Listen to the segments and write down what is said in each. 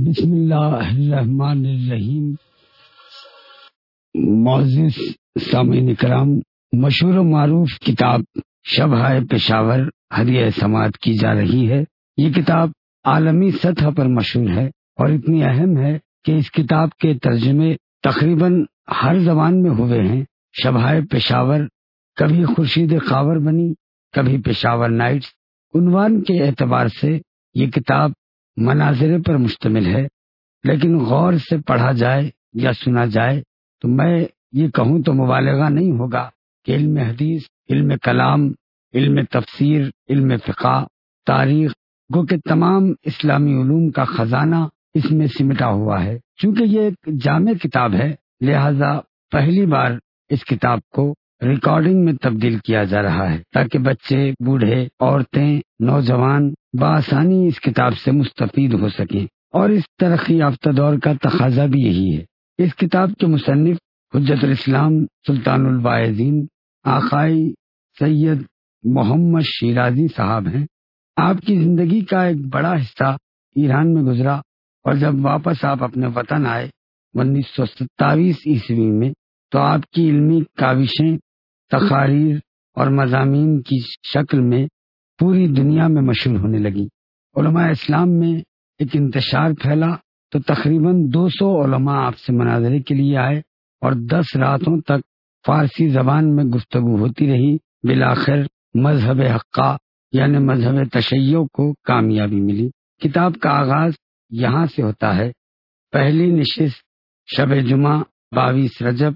بسم اللہ الرحمن الرحیم۔ معزز سامعین کرام، مشہور و معروف کتاب شبہ پشاور ہدیہ سماعت کی جا رہی ہے۔ یہ کتاب عالمی سطح پر مشہور ہے اور اتنی اہم ہے کہ اس کتاب کے ترجمے تقریباً ہر زبان میں ہوئے ہیں۔ شبہ پشاور کبھی خورشید خاور بنی، کبھی پشاور نائٹس۔ عنوان کے اعتبار سے یہ کتاب مناظر پر مشتمل ہے، لیکن غور سے پڑھا جائے یا سنا جائے تو میں یہ کہوں تو مبالغہ نہیں ہوگا کہ علم حدیث، علم کلام، علم تفسیر، علم فقہ، تاریخ گو کہ تمام اسلامی علوم کا خزانہ اس میں سمٹا ہوا ہے۔ چونکہ یہ ایک جامع کتاب ہے، لہذا پہلی بار اس کتاب کو ریکارڈنگ میں تبدیل کیا جا رہا ہے تاکہ بچے، بوڑھے، عورتیں، نوجوان بآسانی اس کتاب سے مستفید ہو سکیں، اور اس ترقی یافتہ دور کا تقاضا بھی یہی ہے۔ اس کتاب کے مصنف حجت الاسلام سلطان الواعظین آقائی سید محمد شیرازی صاحب ہیں۔ آپ کی زندگی کا ایک بڑا حصہ ایران میں گزرا، اور جب واپس آپ اپنے وطن آئے 1927 عیسوی میں تو آپ کی علمی کاوشیں تقاریر اور مضامین کی شکل میں پوری دنیا میں مشہور ہونے لگی۔ علماء اسلام میں ایک انتشار پھیلا تو تقریباً 200 علماء آپ سے مناظرے کے لیے آئے اور 10 راتوں تک فارسی زبان میں گفتگو ہوتی رہی۔ بالآخر مذہب حقہ یعنی مذہب تشیع کو کامیابی ملی۔ کتاب کا آغاز یہاں سے ہوتا ہے۔ پہلی نشست شب جمعہ 22 رجب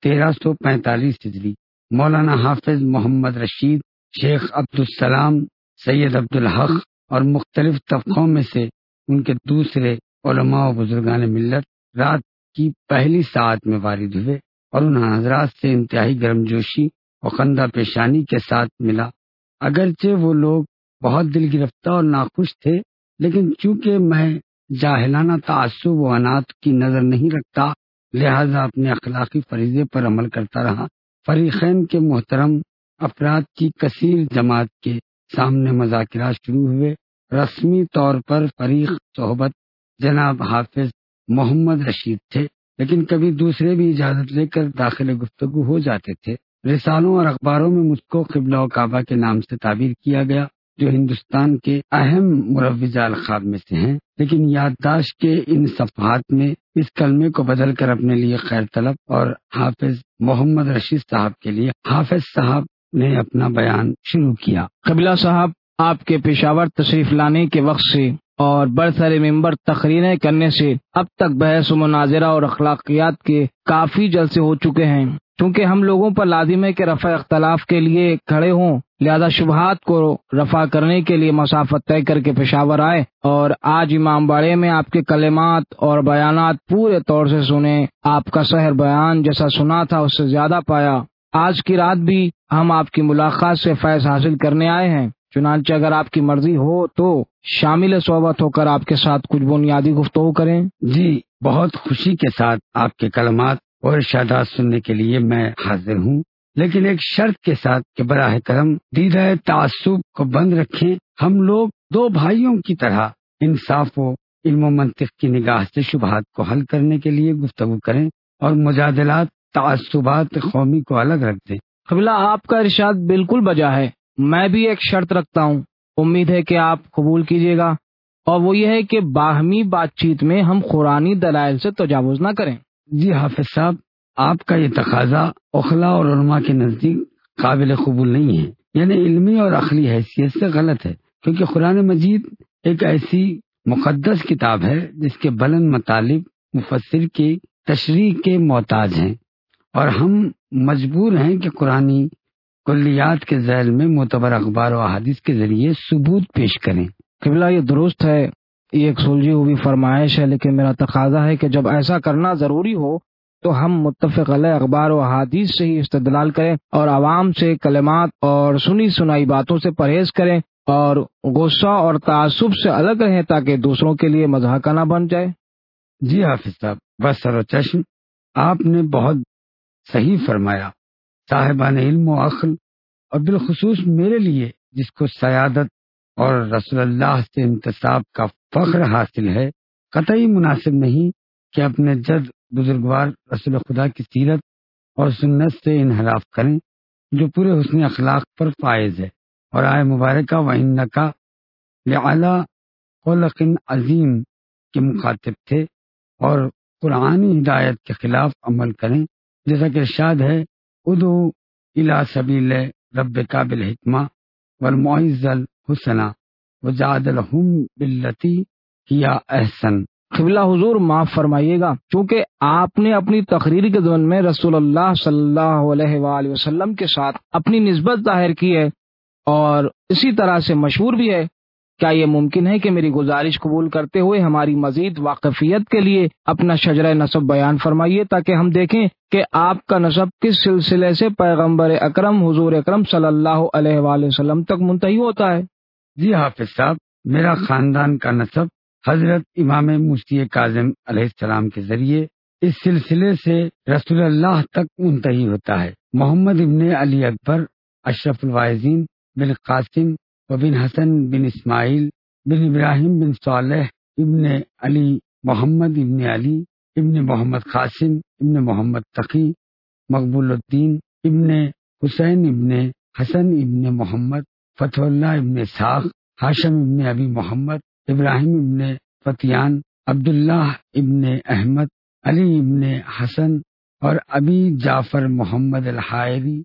1345 ہجری، مولانا حافظ محمد رشید، شیخ عبدالسلام، سید عبدالحق اور مختلف طبقوں میں سے ان کے دوسرے علماء و بزرگان ملت رات کی پہلی ساعت میں وارد ہوئے اور ان حضرات سے انتہائی گرمجوشی اور خندہ پیشانی کے ساتھ ملا۔ اگرچہ وہ لوگ بہت دل گرفتہ اور ناخوش تھے، لیکن چونکہ میں جاہلانہ تعصب و عناد کی نظر نہیں رکھتا، لہذا اپنے اخلاقی فریضے پر عمل کرتا رہا۔ فریقین کے محترم افراد کی کثیر جماعت کے سامنے مذاکرات شروع ہوئے۔ رسمی طور پر فریق صحبت جناب حافظ محمد رشید تھے، لیکن کبھی دوسرے بھی اجازت لے کر داخل گفتگو ہو جاتے تھے۔ رسالوں اور اخباروں میں مجھ کو قبلہ و کعبہ کے نام سے تعبیر کیا گیا، جو ہندوستان کے اہم مروجہ القاب میں سے ہیں، لیکن یادداشت کے ان صفحات میں اس کلمے کو بدل کر اپنے لیے خیر طلب اور حافظ محمد رشید صاحب کے لیے حافظ صاحب نے اپنا بیان شروع کیا۔ قبلہ صاحب، آپ کے پشاور تشریف لانے کے وقت سے اور برسر ممبر تقریریں کرنے سے اب تک بحث و مناظرہ اور اخلاقیات کے کافی جلسے ہو چکے ہیں۔ چونکہ ہم لوگوں پر لازم ہے کہ رفع اختلاف کے لیے کھڑے ہوں، لہذا شبہات کو رفع کرنے کے لیے مسافت طے کر کے پشاور آئے، اور آج امام باڑے میں آپ کے کلمات اور بیانات پورے طور سے سنے۔ آپ کا سحر بیان جیسا سنا تھا اس سے زیادہ پایا۔ آج کی رات بھی ہم آپ کی ملاقات سے فیض حاصل کرنے آئے ہیں، چنانچہ اگر آپ کی مرضی ہو تو شامل صحبت ہو کر آپ کے ساتھ کچھ بنیادی گفتگو کریں۔ جی، بہت خوشی کے ساتھ آپ کے کلمات اور ارشادات سننے کے لیے میں حاضر ہوں، لیکن ایک شرط کے ساتھ کہ براہ کرم دیدہ تعصب کو بند رکھیں۔ ہم لوگ دو بھائیوں کی طرح انصاف و علم و منطق کی نگاہ سے شبہات کو حل کرنے کے لیے گفتگو کریں اور مجادلات، تعصبات قومی کو الگ رکھ دیں۔ قبلہ، آپ کا ارشاد بالکل بجا ہے۔ میں بھی ایک شرط رکھتا ہوں، امید ہے کہ آپ قبول کیجیے گا، اور وہ یہ ہے کہ باہمی بات چیت میں ہم قرآنی دلائل سے تجاوز نہ کریں۔ جی حافظ صاحب، آپ کا یہ تقاضا عقلاء اور علماء کے نزدیک قابل قبول نہیں ہے، یعنی علمی اور عقلی حیثیت سے غلط ہے، کیونکہ قرآن مجید ایک ایسی مقدس کتاب ہے جس کے بلند مطالب مفسر کی تشریح کے محتاج ہیں، اور ہم مجبور ہیں کہ قرآنی کلیات کے ذیل میں معتبر اخبار و احادیث کے ذریعے ثبوت پیش کریں۔ قبلہ، یہ درست ہے، یہ ایک سلجھی ہوئی فرمائش ہے، لیکن میرا تقاضا ہے کہ جب ایسا کرنا ضروری ہو تو ہم متفق علیہ اخبار و احادیث سے ہی استدلال کریں، اور عوام سے کلمات اور سنی سنائی باتوں سے پرہیز کریں، اور غصہ اور تعصب سے الگ رہیں تاکہ دوسروں کے لیے مضحکہ نہ بن جائے۔ جی حافظ صاحب، بصر و چشم، آپ نے بہت صحیح فرمایا۔ صاحبان علم و عقل، اور بالخصوص میرے لیے جس کو سیادت اور رسول اللہ سے انتساب کا فخر حاصل ہے، قطعی مناسب نہیں کہ اپنے جد بزرگوار رسول خدا کی سیرت اور سنت سے انحراف کریں جو پورے حسن اخلاق پر فائز ہے، اور آئے مبارکہ وَإِنَّكَ لَعَلَىٰ خُلُقٍ عظیم کے مخاطب تھے اور قرآنی ہدایت کے خلاف عمل کریں، جیسا کہ ارشاد ہے ادعو الی سبیل ربک بالحکمہ والموعظۃ الحسنی وجادلہم باللتی ہی احسن۔ قبلہ حضور معاف فرمائیے گا، چونکہ آپ نے اپنی تقریر کے ضمن میں رسول اللہ صلی اللہ علیہ وآلہ وسلم کے ساتھ اپنی نسبت ظاہر کی ہے اور اسی طرح سے مشہور بھی ہے، کیا یہ ممکن ہے کہ میری گزارش قبول کرتے ہوئے ہماری مزید واقفیت کے لیے اپنا شجرہ نسب بیان فرمائیے تاکہ ہم دیکھیں کہ آپ کا نسب کس سلسلے سے پیغمبر اکرم حضور اکرم صلی اللہ علیہ وآلہ وسلم تک منتہی ہوتا ہے؟ جی حافظ صاحب، میرا خاندان کا نسب حضرت امام موسی کاظم علیہ السلام کے ذریعے اس سلسلے سے رسول اللہ تک منتہی ہوتا ہے۔ محمد ابن علی اکبر اشرف الواعظین بن قاسم و بن حسن بن اسماعیل بن ابراہیم بن صالح ابن علی محمد ابن علی ابن محمد قاسم ابن محمد تقی مقبول الدین ابن حسین ابن حسن ابن محمد فتح اللہ ابن اسحاق ہاشم ابن ابی محمد ابراہیم ابن فتیان عبداللہ ابن احمد علی ابن حسن اور ابی جعفر محمد الحائری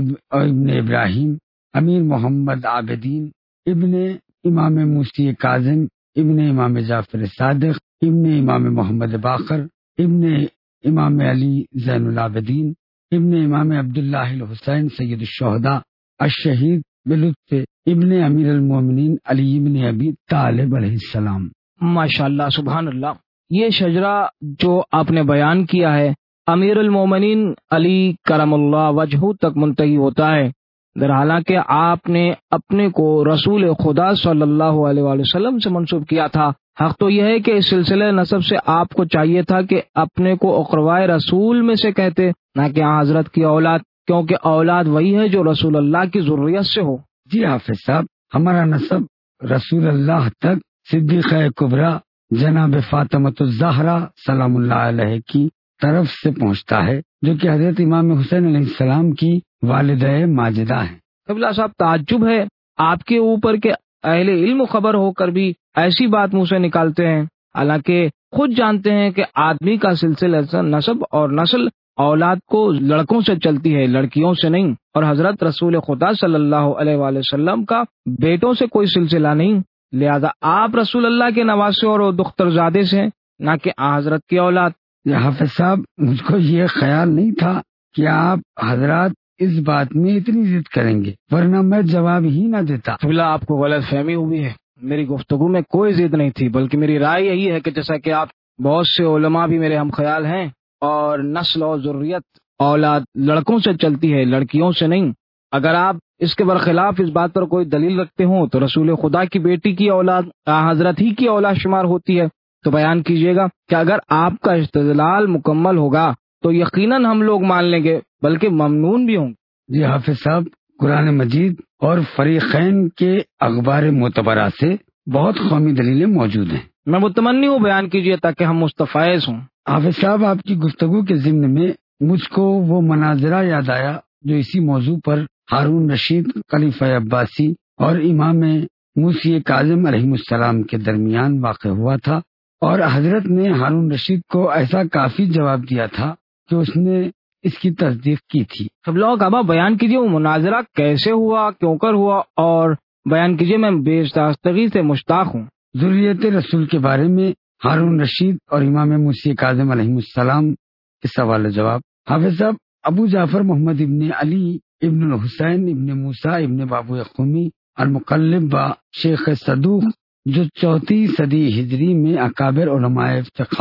ابن ابراہیم امیر محمد عابدین ابن امام موسی کاظم ابن امام جعفر صادق ابن امام محمد باقر ابن امام علی زین العابدین ابن امام عبداللہ الحسین سید الشہداء الشہید بلطف ابن امیر المومنین علی ابن ابی طالب علیہ السلام۔ ماشاء اللہ، سبحان اللہ۔ یہ شجرہ جو آپ نے بیان کیا ہے امیر المومنین علی کرم اللہ وجہہ تک منتہی ہوتا ہے، در حالانکہ آپ نے اپنے کو رسول خدا صلی اللہ علیہ وآلہ وسلم سے منسوب کیا تھا۔ حق تو یہ ہے کہ اس سلسلے نسب سے آپ کو چاہیے تھا کہ اپنے کو اقربائے رسول میں سے کہتے، نہ کہ حضرت کی اولاد، کیونکہ اولاد وہی ہے جو رسول اللہ کی ذریت سے ہو۔ جی حافظ صاحب، ہمارا نسب رسول اللہ تک صدیقہ کبریٰ جناب فاطمۃ الزہرا سلام اللہ علیہ کی طرف سے پہنچتا ہے، جو کہ حضرت امام حسین علیہ السلام کی والدہ ماجدہ ہیں۔ قبلہ صاحب، تعجب ہے آپ کے اوپر کہ اہل علم خبر ہو کر بھی ایسی بات منہ سے نکالتے ہیں، حالانکہ خود جانتے ہیں کہ آدمی کا سلسلہ نسب اور نسل اولاد کو لڑکوں سے چلتی ہے، لڑکیوں سے نہیں، اور حضرت رسول خدا صلی اللہ علیہ وآلہ وسلم کا بیٹوں سے کوئی سلسلہ نہیں، لہذا آپ رسول اللہ کے نواسے اور دختر زادے سے ہیں، نہ کہ حضرت کی اولاد۔ حافظ صاحب، مجھ کو یہ خیال نہیں تھا کہ آپ حضرات اس بات میں اتنی ضد کریں گے، ورنہ میں جواب ہی نہ دیتا۔ آپ کو غلط فہمی ہوئی ہے، میری گفتگو میں کوئی ضد نہیں تھی، بلکہ میری رائے یہی ہے کہ جیسا کہ آپ بہت سے علماء بھی میرے ہم خیال ہیں، اور نسل اور ذریت اولاد لڑکوں سے چلتی ہے، لڑکیوں سے نہیں۔ اگر آپ اس کے برخلاف اس بات پر کوئی دلیل رکھتے ہوں تو رسول خدا کی بیٹی کی اولاد حضرت ہی کی اولاد شمار ہوتی ہے، تو بیان کیجیے گا کہ اگر آپ کا استدلال مکمل ہوگا تو یقیناً ہم لوگ مان لیں گے، بلکہ ممنون بھی ہوں۔ جی حافظ صاحب، قرآن مجید اور فریقین کے اخبار معتبرہ سے بہت قومی دلیلیں موجود ہیں۔ میں متمنی ہوں بیان کیجیے تاکہ ہم مستفائز ہوں۔ حافظ صاحب، آپ کی گفتگو کے ضمن میں مجھ کو وہ مناظرہ یاد آیا جو اسی موضوع پر ہارون رشید خلیفہ عباسی اور امام موسی کاظم علیہ السلام کے درمیان واقع ہوا تھا، اور حضرت نے ہارون رشید کو ایسا کافی جواب دیا تھا کہ اس نے اس کی تصدیق کی تھی۔ قبلہ کعبہ، بیان کیجیے وہ مناظرہ کیسے ہوا، کیوں کر ہوا، اور بیان کیجیے، میں بے داستگی سے مشتاق ہوں۔ ذریت رسول کے بارے میں ہارون رشید اور امام موسی کاظم علیہ السلام کے سوال جواب۔ حافظ صاحب، ابو جعفر محمد ابن علی ابن الحسین ابن موسیٰ ابن بابو قومی المقلب و شیخ صدوق، جو 4 صدی ہجری میں اکابر علماء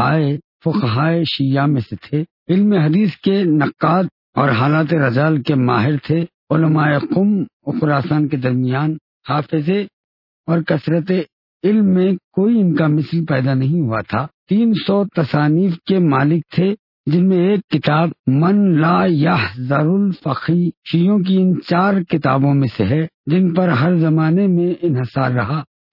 فقہائے شیعہ میں سے تھے، علم حدیث کے نقاد اور حالات رجال کے ماہر تھے، علماء قم و خراسان کے درمیان حافظے اور کثرت علم میں کوئی ان کا مثل پیدا نہیں ہوا تھا۔ 300 تصانیف کے مالک تھے، جن میں ایک کتاب من لا یحذر الفقی شیعوں کی ان 4 کتابوں میں سے ہے، جن پر ہر زمانے میں انحصار رہا۔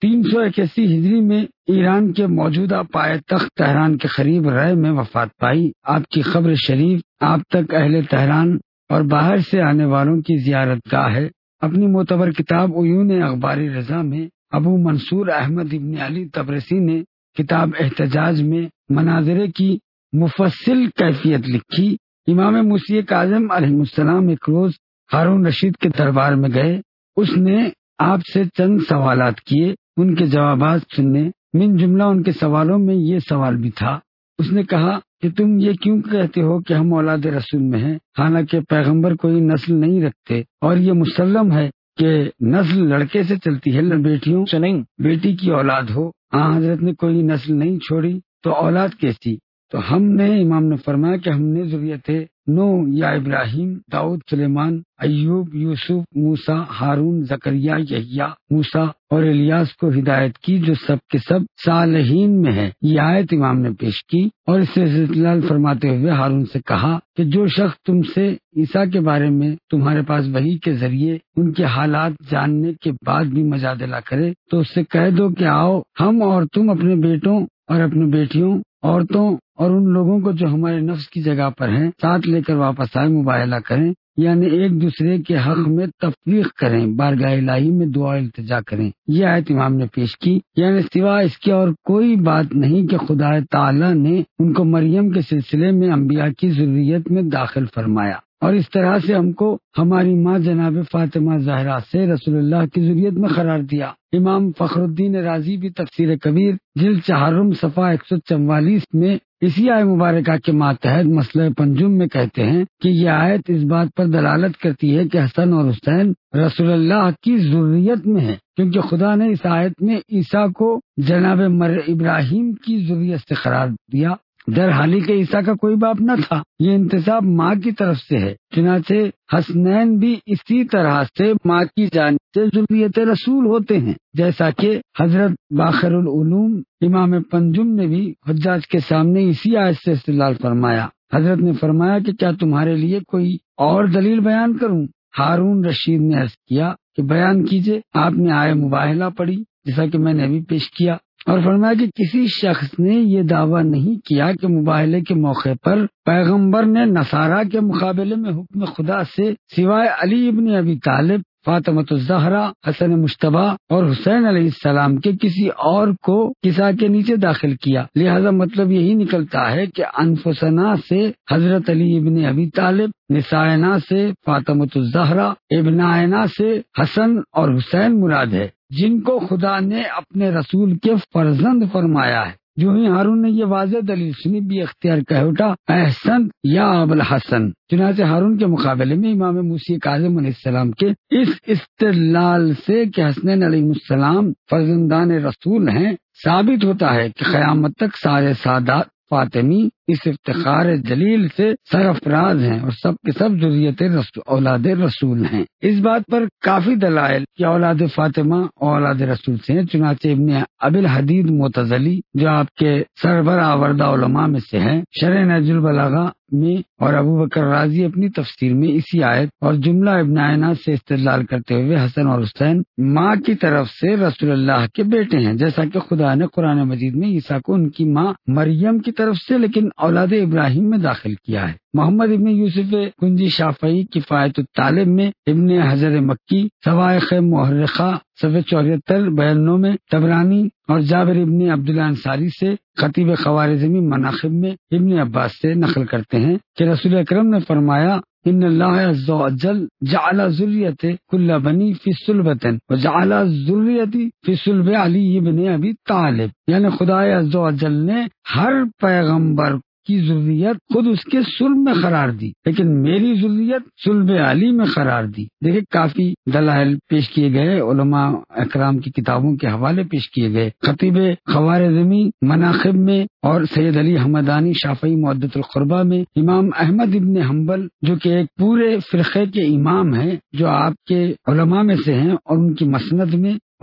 381 ہجری میں ایران کے موجودہ پائے تخت تہران کے قریب رے میں وفات پائی۔ آپ کی قبر شریف آپ تک اہل تہران اور باہر سے آنے والوں کی زیارت گاہ ہے۔ اپنی معتبر کتاب عیون اخبار رضا میں ابو منصور احمد ابن علی طبرسی نے کتاب احتجاج میں مناظرے کی مفصل کیفیت لکھی۔ امام موسی کاظم علیہ السلام ایک روز ہارون رشید کے دربار میں گئے۔ اس نے آپ سے چند سوالات کیے، ان کے جوابات سننے، من جملہ ان کے سوالوں میں یہ سوال بھی تھا۔ اس نے کہا کہ تم یہ کیوں کہتے ہو کہ ہم اولاد رسول میں ہیں، حالانکہ پیغمبر کوئی نسل نہیں رکھتے، اور یہ مسلم ہے کہ نسل لڑکے سے چلتی ہے، بیٹیوں سے نہیں۔ بیٹی کی اولاد ہو، حضرت نے کوئی نسل نہیں چھوڑی تو اولاد کیسی؟ تو امام نے فرمایا کہ ہم نے ذریت نوح یا ابراہیم، داؤد، سلیمان، ایوب، یوسف، موسیٰ، ہارون، زکریا، یحییٰ، موسیٰ اور الیاس کو ہدایت کی جو سب کے سب صالحین میں ہے۔ یہ آیت امام نے پیش کی اور اس سے استدلال فرماتے ہوئے ہارون سے کہا کہ جو شخص تم سے عیسیٰ کے بارے میں تمہارے پاس وحی کے ذریعے ان کے حالات جاننے کے بعد بھی مجادلہ کرے تو اس سے کہہ دو کہ آؤ ہم اور تم اپنے بیٹوں اور اپنی بیٹیوں، عورتوں اور ان لوگوں کو جو ہمارے نفس کی جگہ پر ہیں ساتھ لے کر واپس آئے، مباہلہ کریں، یعنی ایک دوسرے کے حق میں تفریق کریں، بارگاہ الہی میں دعا التجا کریں۔ یہ آیت امام نے پیش کی، یعنی سوا اس کے اور کوئی بات نہیں کہ خدا تعالی نے ان کو مریم کے سلسلے میں انبیاء کی ذریت میں داخل فرمایا، اور اس طرح سے ہم کو ہماری ماں جناب فاطمہ زہرا سے رسول اللہ کی ذریت میں قرار دیا۔ امام فخر الدین رازی بھی تفسیر کبیر جلد 4 صفحہ 144 میں اسی آیت مبارکہ کے ماتحت مسئلہ پنجم میں کہتے ہیں کہ یہ آیت اس بات پر دلالت کرتی ہے کہ حسن اور حسین رسول اللہ کی ذریت میں ہے، کیونکہ خدا نے اس آیت میں عیسیٰ کو جناب ابراہیم کی ذریت سے قرار دیا، در حالی کہ عیسیٰ کا کوئی باپ نہ تھا۔ یہ انتساب ماں کی طرف سے ہے، چنانچہ حسنین بھی اسی طرح سے ماں کی جانب سے ذریت رسول ہوتے ہیں، جیسا کہ حضرت باخر العلوم امام پنجم نے بھی حجاج کے سامنے اسی آیت سے استدلال فرمایا۔ حضرت نے فرمایا کہ کیا تمہارے لیے کوئی اور دلیل بیان کروں؟ ہارون رشید نے عرض کیا کہ بیان کیجئے۔ آپ نے آیت مباہلہ پڑھی جیسا کہ میں نے ابھی پیش کیا، اور فرمایا کہ کسی شخص نے یہ دعویٰ نہیں کیا کہ مباہلے کے موقع پر پیغمبر نے نصارہ کے مقابلے میں حکم خدا سے سوائے علی ابن ابی طالب، فاطمۃ الزہرا، حسن مجتبی اور حسین علیہ السلام کے کسی اور کو کسا کے نیچے داخل کیا۔ لہذا مطلب یہی نکلتا ہے کہ انفسنا سے حضرت علی ابن ابی طالب، نسائنا سے فاطمۃ الزہرا، ابنائنا سے حسن اور حسین مراد ہے، جن کو خدا نے اپنے رسول کے فرزند فرمایا ہے۔ جو ہی ہارون نے یہ واضح دلیل سنی بھی اختیار کہہ اٹھا، احسن یا ابوالحسن۔ چنانچہ ہارون کے مقابلے میں امام موسی کاظم علیہ السلام کے اس استدلال سے کہ حسنین علیہ السلام فرزندان رسول ہیں ثابت ہوتا ہے کہ قیامت تک سارے سادات فاطمی اس افتخار جلیل سے سرفراز ہیں اور سب کے سب ذریت اولاد رسول ہیں۔ اس بات پر کافی دلائل کہ اولاد فاطمہ اولاد رسول سے ہیں، چنانچہ ابن ابی الحدید معتزلی جو آپ کے سربراہ آوردہ علماء میں سے ہیں، شرح نہج البلاغہ میں، اور ابو بکر رازی اپنی تفسیر میں اسی آیت اور جملہ ابن عینا سے استدلال کرتے ہوئے حسن اور حسین ماں کی طرف سے رسول اللہ کے بیٹے ہیں، جیسا کہ خدا نے قرآن مجید میں عیسیٰ کو ان کی ماں مریم کی طرف سے لیکن اولاد ابراہیم میں داخل کیا ہے۔ محمد ابن یوسف کنجی شافعی کفایت الطالب میں، ابن حجر مکی سوائق محرخہ صفحہ 74 92 میں، طبرانی اور جابر ابن عبداللہ انصاری سے خطیب خوارزمی مناقب میں ابن عباس سے نقل کرتے ہیں کہ رسول اکرم نے فرمایا ان اللہ عز و جل جعل ذریت کل بنی فی صلبۃ وجعل ذریتی فی صلب علی ابن ابی طالب، یعنی خدا عز و جل نے ہر پیغمبر کی ذریت خود اس کے صلب میں قرار دی، لیکن میری ذریت صلب علی میں قرار دی۔ دیکھیں کافی دلائل پیش کیے گئے، علماء اکرام کی کتابوں کے حوالے پیش کیے گئے، خطیب خوارزمی مناقب میں اور سید علی حمدانی شافعی معدۃ القربہ میں، امام احمد ابن حنبل جو کہ ایک پورے فرقے کے امام ہیں جو آپ کے علماء میں سے ہیں اور ان کی مسند میں،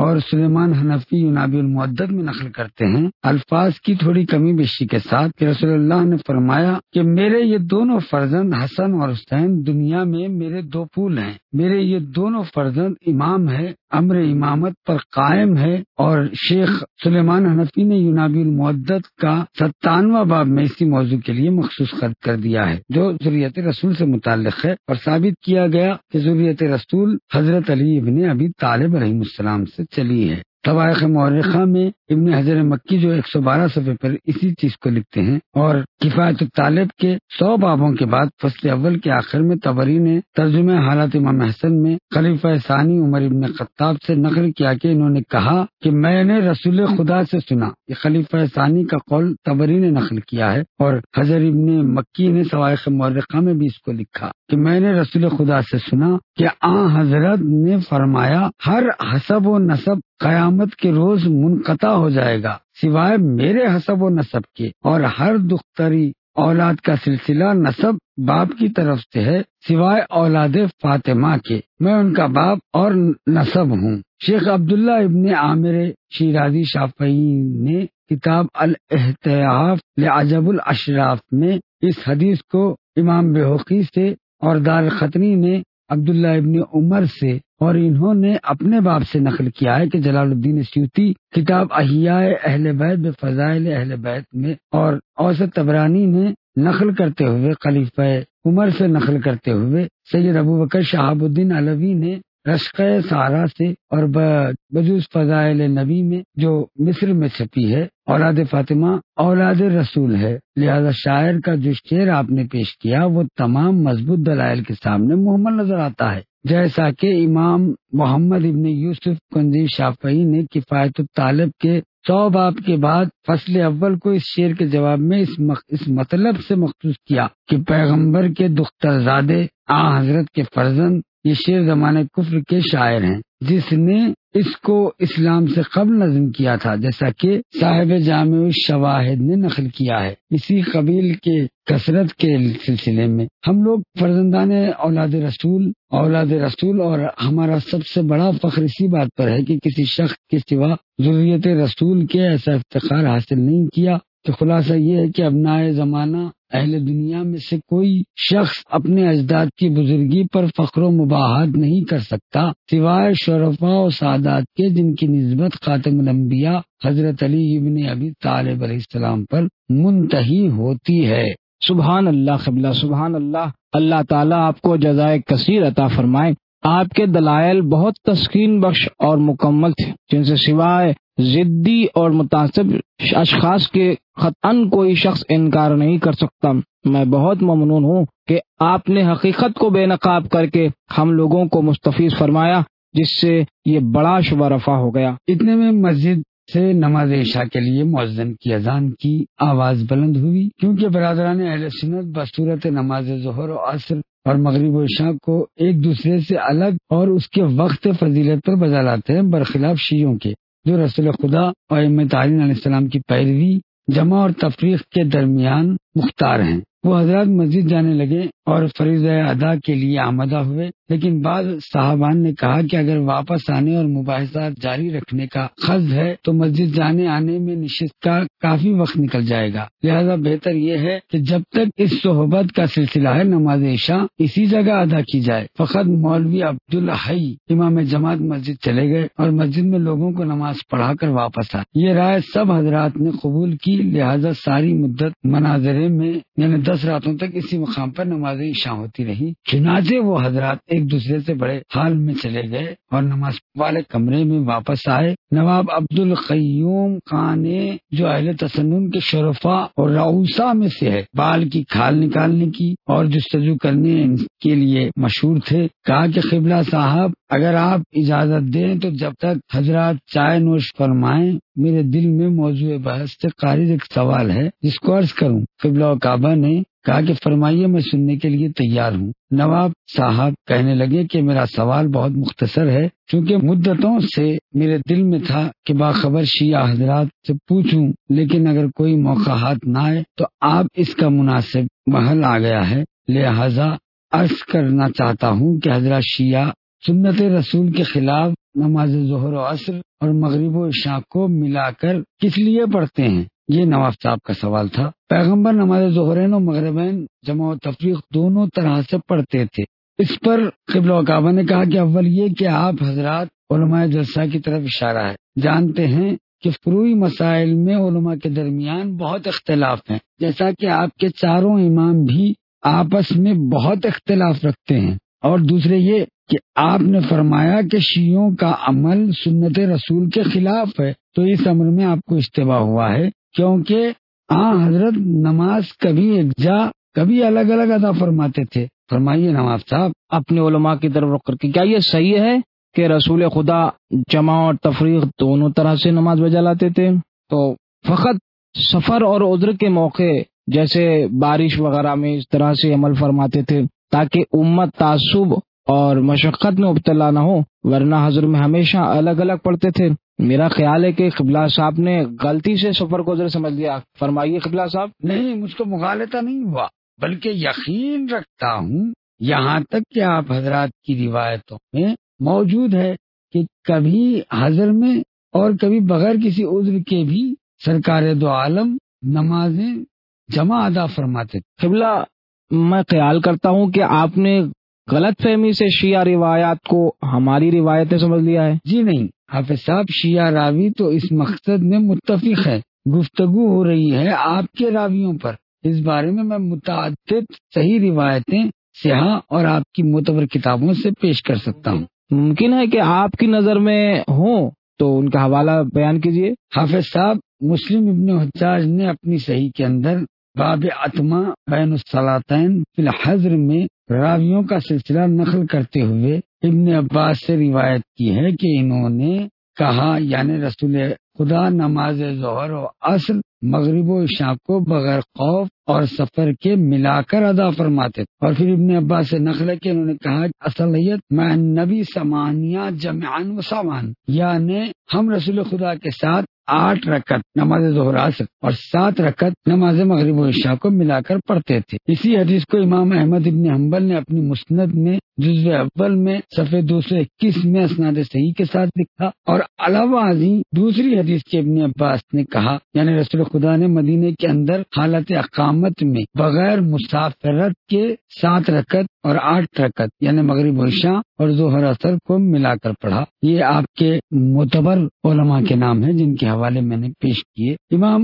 اور سلیمان حنفی ینابی المعدد میں نقل کرتے ہیں الفاظ کی تھوڑی کمی بیشی کے ساتھ کہ رسول اللہ نے فرمایا کہ میرے یہ دونوں فرزند حسن اور حسین دنیا میں میرے دو پھول ہیں، میرے یہ دونوں فرزند امام ہے، امر امامت پر قائم ہے۔ اور شیخ سلیمان حنفی نے ینابی المعدد کا 97واں باب میں اسی موضوع کے لیے مخصوص کر دیا ہے جو ذریت رسول سے متعلق ہے، اور ثابت کیا گیا کہ ذریت رسول حضرت علی ابن ابی طالب علیہ السلام سے چلی ہے۔ طوائف مورخہ میں ابن حجر مکی جو 112 صفحے پر اسی چیز کو لکھتے ہیں، اور کفایت الطالب کے 100 بابوں کے بعد فصل اول کے آخر میں طبری نے ترجمہ حالات امام حسن میں خلیفہ ثانی عمر ابن خطاب سے نقل کیا کہ انہوں نے کہا کہ میں نے رسول خدا سے سنا۔ یہ خلیفہ ثانی کا قول طبری نے نقل کیا ہے، اور حجر ابن مکی نے طوائف مورخہ میں بھی اس کو لکھا کہ میں نے رسول خدا سے سنا کہ حضرت نے فرمایا ہر حسب و نسب قیامت کے روز منقطع ہو جائے گا سوائے میرے حسب و نسب کے، اور ہر دختری اولاد کا سلسلہ نسب باپ کی طرف سے ہے سوائے اولاد فاطمہ کے، میں ان کا باپ اور نسب ہوں۔ شیخ عبداللہ ابن عامر شیرازی شافعی نے کتاب الاحتیاف لعجب الاشراف میں اس حدیث کو امام بہقی سے اور دار ختنی نے عبداللہ ابن عمر سے اور انہوں نے اپنے باپ سے نقل کیا ہے کہ جلال الدین سیوطی کتاب احیاء اہل بیت بفضائل اہل بیت میں اور اوسط طبرانی نے نقل کرتے ہوئے خلیفہ عمر سے نقل کرتے ہوئے سید ابوبکر شہاب الدین علوی نے رشقہ سہارا سے اور بجوز فضائل نبی میں جو مصر میں چھپی ہے اولاد فاطمہ اولاد رسول ہے، لہذا شاعر کا جو شعر آپ نے پیش کیا وہ تمام مضبوط دلائل کے سامنے محمل نظر آتا ہے، جیسا کہ امام محمد ابن یوسف کنزی شافعی نے کفایت الطالب کے 100 باب کے بعد فصل اول کو اس شعر کے جواب میں اس مطلب سے مخصوص کیا کہ پیغمبر کے دخترزادے حضرت کے فرزند یہ شعر زمانے کفر کے شاعر ہیں، جس نے اس کو اسلام سے قبل نظم کیا تھا، جیسا کہ صاحب جامع الشواہد نے نقل کیا ہے۔ اسی قبیل کے کثرت کے سلسلے میں ہم لوگ فرزندان اولاد رسول اور ہمارا سب سے بڑا فخر اسی بات پر ہے کہ کسی شخص کے سوا ذریت رسول کے ایسا افتخار حاصل نہیں کیا۔ تو خلاصہ یہ ہے کہ ابنائے زمانہ اہل دنیا میں سے کوئی شخص اپنے اجداد کی بزرگی پر فخر و مباحت نہیں کر سکتا سوائے شرفاء و سعادات کے جن کی نسبت خاتم الانبیاء حضرت علی ابن ابی طالب علیہ السلام پر منتہی ہوتی ہے۔ سبحان اللہ قبلہ، سبحان اللہ۔ اللہ تعالیٰ آپ کو جزائے کثیر عطا فرمائے۔ آپ کے دلائل بہت تسکین بخش اور مکمل تھے، جن سے سوائے ضدی اور متعصب اشخاص کے قطعاً کوئی شخص انکار نہیں کر سکتا۔ میں بہت ممنون ہوں کہ آپ نے حقیقت کو بے نقاب کر کے ہم لوگوں کو مستفیض فرمایا، جس سے یہ بڑا شبہ رفع ہو گیا۔ اتنے میں مسجد سے نماز عشاء کے لیے مؤذن کی اذان کی آواز بلند ہوئی، کیونکہ برادران اہل سنت بصورت نماز ظہر و عصر اور مغرب و عشاء کو ایک دوسرے سے الگ اور اس کے وقت فضیلت پر بجا لاتے ہیں، برخلاف شیعوں کے جو رسول خدا اور ائمہ طاہرین علیہ السلام کی پیروی جمع اور تفریق کے درمیان مختار ہیں۔ وہ حضرات مسجد جانے لگے اور فریضہ ادا کے لیے آمدہ ہوئے، لیکن بعض صحابان نے کہا کہ اگر واپس آنے اور مباحثات جاری رکھنے کا قصد ہے تو مسجد جانے آنے میں نشست کا کافی وقت نکل جائے گا، لہذا بہتر یہ ہے کہ جب تک اس صحبت کا سلسلہ ہے نماز عشاء اسی جگہ ادا کی جائے۔ فقط مولوی عبدالحی امام جماعت مسجد چلے گئے اور مسجد میں لوگوں کو نماز پڑھا کر واپس آئے۔ یہ رائے سب حضرات نے قبول کی، لہذا ساری مدت مناظرے میں یعنی 10 راتوں تک اسی مقام پر نماز عشاء ہوتی رہی۔ چنانچہ وہ حضرات ایک دوسرے سے بڑے حال میں چلے گئے اور نماز والے کمرے میں واپس آئے۔ نواب عبد القیوم خان جو اہل تسنن کے شرفاء اور رؤسا میں سے ہے، بال کی کھال نکالنے کی اور جستجو کرنے کے لیے مشہور تھے، کہا کہ قبلہ صاحب اگر آپ اجازت دیں تو جب تک حضرات چائے نوش فرمائیں میرے دل میں موضوع بحث سے خارج ایک سوال ہے جس کو عرض کروں۔ قبلہ کعبہ نے کہا کہ فرمائیے، میں سننے کے لیے تیار ہوں۔ نواب صاحب کہنے لگے کہ میرا سوال بہت مختصر ہے، چونکہ مدتوں سے میرے دل میں تھا کہ باخبر شیعہ حضرات سے پوچھوں، لیکن اگر کوئی موقع ہاتھ نہ آئے تو آپ اس کا مناسب محل آ گیا ہے، لہذا عرض کرنا چاہتا ہوں کہ حضرات شیعہ سنت رسول کے خلاف نماز ظہر و عصر اور مغرب و عشاء کو ملا کر کس لیے پڑھتے ہیں؟ یہ نواب صاحب کا سوال تھا۔ پیغمبر نماز ظہرین و مغربین جمع و تفریق دونوں طرح سے پڑھتے تھے۔ اس پر قبلہ و کعبہ نے کہا کہ اول یہ کہ آپ حضرات علماء جلسہ کی طرف اشارہ ہے، جانتے ہیں کہ فروعی مسائل میں علماء کے درمیان بہت اختلاف ہیں، جیسا کہ آپ کے چاروں امام بھی آپس میں بہت اختلاف رکھتے ہیں۔ اور دوسرے یہ کہ آپ نے فرمایا کہ شیعوں کا عمل سنت رسول کے خلاف ہے، تو اس امر میں آپ کو اشتباہ ہوا ہے، کیونکہ حضرت نماز کبھی یکجا کبھی الگ الگ ادا فرماتے تھے۔ فرمائیے نواب صاحب۔ اپنے علماء کی طرف رخ کر کے، کیا یہ صحیح ہے کہ رسول خدا جمع اور تفریق دونوں طرح سے نماز بجا لاتے تھے؟ تو فقط سفر اور عذر کے موقع جیسے بارش وغیرہ میں اس طرح سے عمل فرماتے تھے تاکہ امت تعصب اور مشقت میں مبتلا نہ ہو، ورنہ حضر میں ہمیشہ الگ الگ پڑھتے تھے۔ میرا خیال ہے کہ قبلہ صاحب نے غلطی سے سفر کو عذر سمجھ لیا۔ فرمائیے قبلہ صاحب۔ نہیں، مجھ کو مغالطہ نہیں ہوا، بلکہ یقین رکھتا ہوں یہاں تک کہ آپ حضرات کی روایتوں میں موجود ہے کہ کبھی حضر میں اور کبھی بغیر کسی عذر کے بھی سرکار دو عالم نمازیں جمع ادا فرماتے تھے۔ قبلہ، میں خیال کرتا ہوں کہ آپ نے غلط فہمی سے شیعہ روایات کو ہماری روایتیں سمجھ لیا ہے۔ جی نہیں حافظ صاحب، شیعہ راوی تو اس مقصد میں متفق ہے، گفتگو ہو رہی ہے آپ کے راویوں پر۔ اس بارے میں متعدد صحیح روایتیں سیاح اور آپ کی معتبر کتابوں سے پیش کر سکتا ہوں۔ ممکن ہے کہ آپ کی نظر میں ہوں تو ان کا حوالہ بیان کیجیے۔ حافظ صاحب، مسلم ابن حجاج نے اپنی صحیح کے اندر باب اتما بین الصلاتین فی الحضر میں راویوں کا سلسلہ نقل کرتے ہوئے ابن عباس سے روایت کی ہے کہ انہوں نے کہا، یعنی رسول خدا نماز ظہر و عصر مغرب و عشاء کو بغیر خوف اور سفر کے ملا کر ادا فرماتے تھے۔ اور پھر ابن عباس سے نقل ہے کہ انہوں نے کہا اصلیت مع النبی ثمانیہ جمعاً و سامان، یعنی ہم رسول خدا کے ساتھ 8 رکعت نماز ظہر عصر اور 7 رکعت نماز مغرب و عشاء کو ملا کر پڑھتے تھے۔ اسی حدیث کو امام احمد ابن حنبل نے اپنی مسند میں جزو اول میں صفحہ 221 میں اسناد صحیح کے ساتھ لکھا۔ اور علاوہ ازیں دوسری حدیث کے ابن عباس نے کہا، یعنی رسول خدا نے مدینے کے اندر حالت اقامت میں بغیر مسافرت کے 7 رکعت اور 8 رکعت یعنی مغرب و عشاء اور ظہر عصر کو ملا کر پڑھا۔ یہ آپ کے معتبر علماء کے نام ہیں جن کے حوالے میں نے پیش کیے۔ امام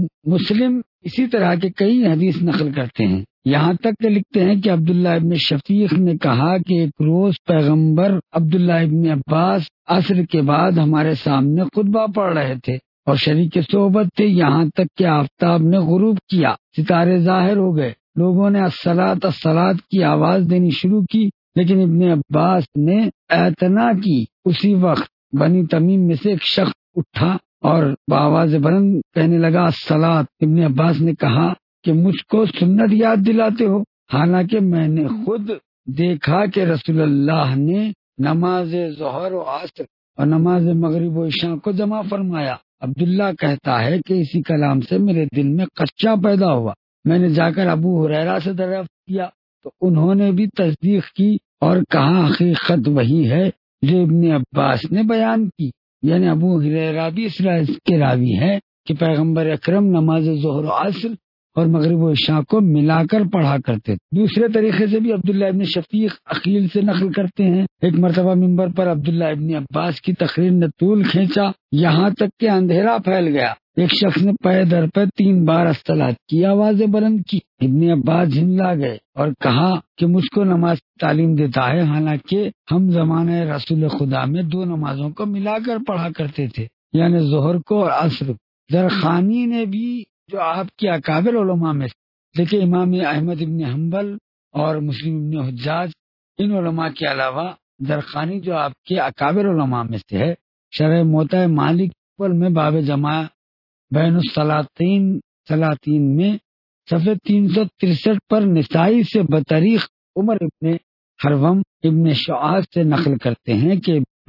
مسلم اسی طرح کے کئی حدیث نقل کرتے ہیں، یہاں تک کہ لکھتے ہیں کہ عبداللہ ابن شفیق نے کہا کہ ایک روز پیغمبر عبداللہ ابن عباس عصر کے بعد ہمارے سامنے خطبہ پڑھ رہے تھے اور شریک صحبت تھے، یہاں تک کہ آفتاب نے غروب کیا، ستارے ظاہر ہو گئے، لوگوں نے الصلاۃ الصلاۃ کی آواز دینی شروع کی، لیکن ابن عباس نے اعتنا کی۔ اسی وقت بنی تمیم میں سے ایک شخص اٹھا اور بآواز بلند کہنے لگا الصلاۃ۔ ابن عباس نے کہا کہ مجھ کو سنت یاد دلاتے ہو، حالانکہ میں نے خود دیکھا کہ رسول اللہ نے نماز ظہر و عصر اور نماز مغرب و عشاء کو جمع فرمایا۔ عبداللہ کہتا ہے کہ اسی کلام سے میرے دل میں خدشہ پیدا ہوا، میں نے جا کر ابو ہریرہ سے دریافت کیا تو انہوں نے بھی تصدیق کی اور کہا حقیقت وہی ہے جو ابن عباس نے بیان کی، یعنی ابو ہریرہ بھی اس روایت کے راوی ہے کہ پیغمبر اکرم نماز ظہر و عصر اور مغرب و عشاء کو ملا کر پڑھا کرتے تھے۔ دوسرے طریقے سے بھی عبداللہ ابن شفیق عقیل سے نقل کرتے ہیں، ایک مرتبہ منبر پر عبداللہ ابن عباس کی تقریر نے طول کھینچا، یہاں تک کہ اندھیرا پھیل گیا۔ ایک شخص نے پے در پہ 3 بار الصلاۃ کی آوازیں بلند کی۔ ابن عباس جھنجلا گئے اور کہا کہ مجھ کو نماز تعلیم دیتا ہے، حالانکہ ہم زمانہ رسول خدا میں 2 نمازوں کو ملا کر پڑھا کرتے تھے، یعنی ظہر کو اور عصر۔ زرخانی نے بھی، جو آپ کے اکابر علماء میں سے، لیکن امام احمد ابن حنبل اور مسلم ابن حجاج، ان علماء کے علاوہ زرخانی جو آپ کے اکابر علماء میں سے ہے، شرح موطا مالک میں باب جمع بین الصلاتین میں صفحہ 363 پر نسائی سے بطریق عمر ابن حرم ابن شعاذ سے نقل کرتے ہیں کہ بعض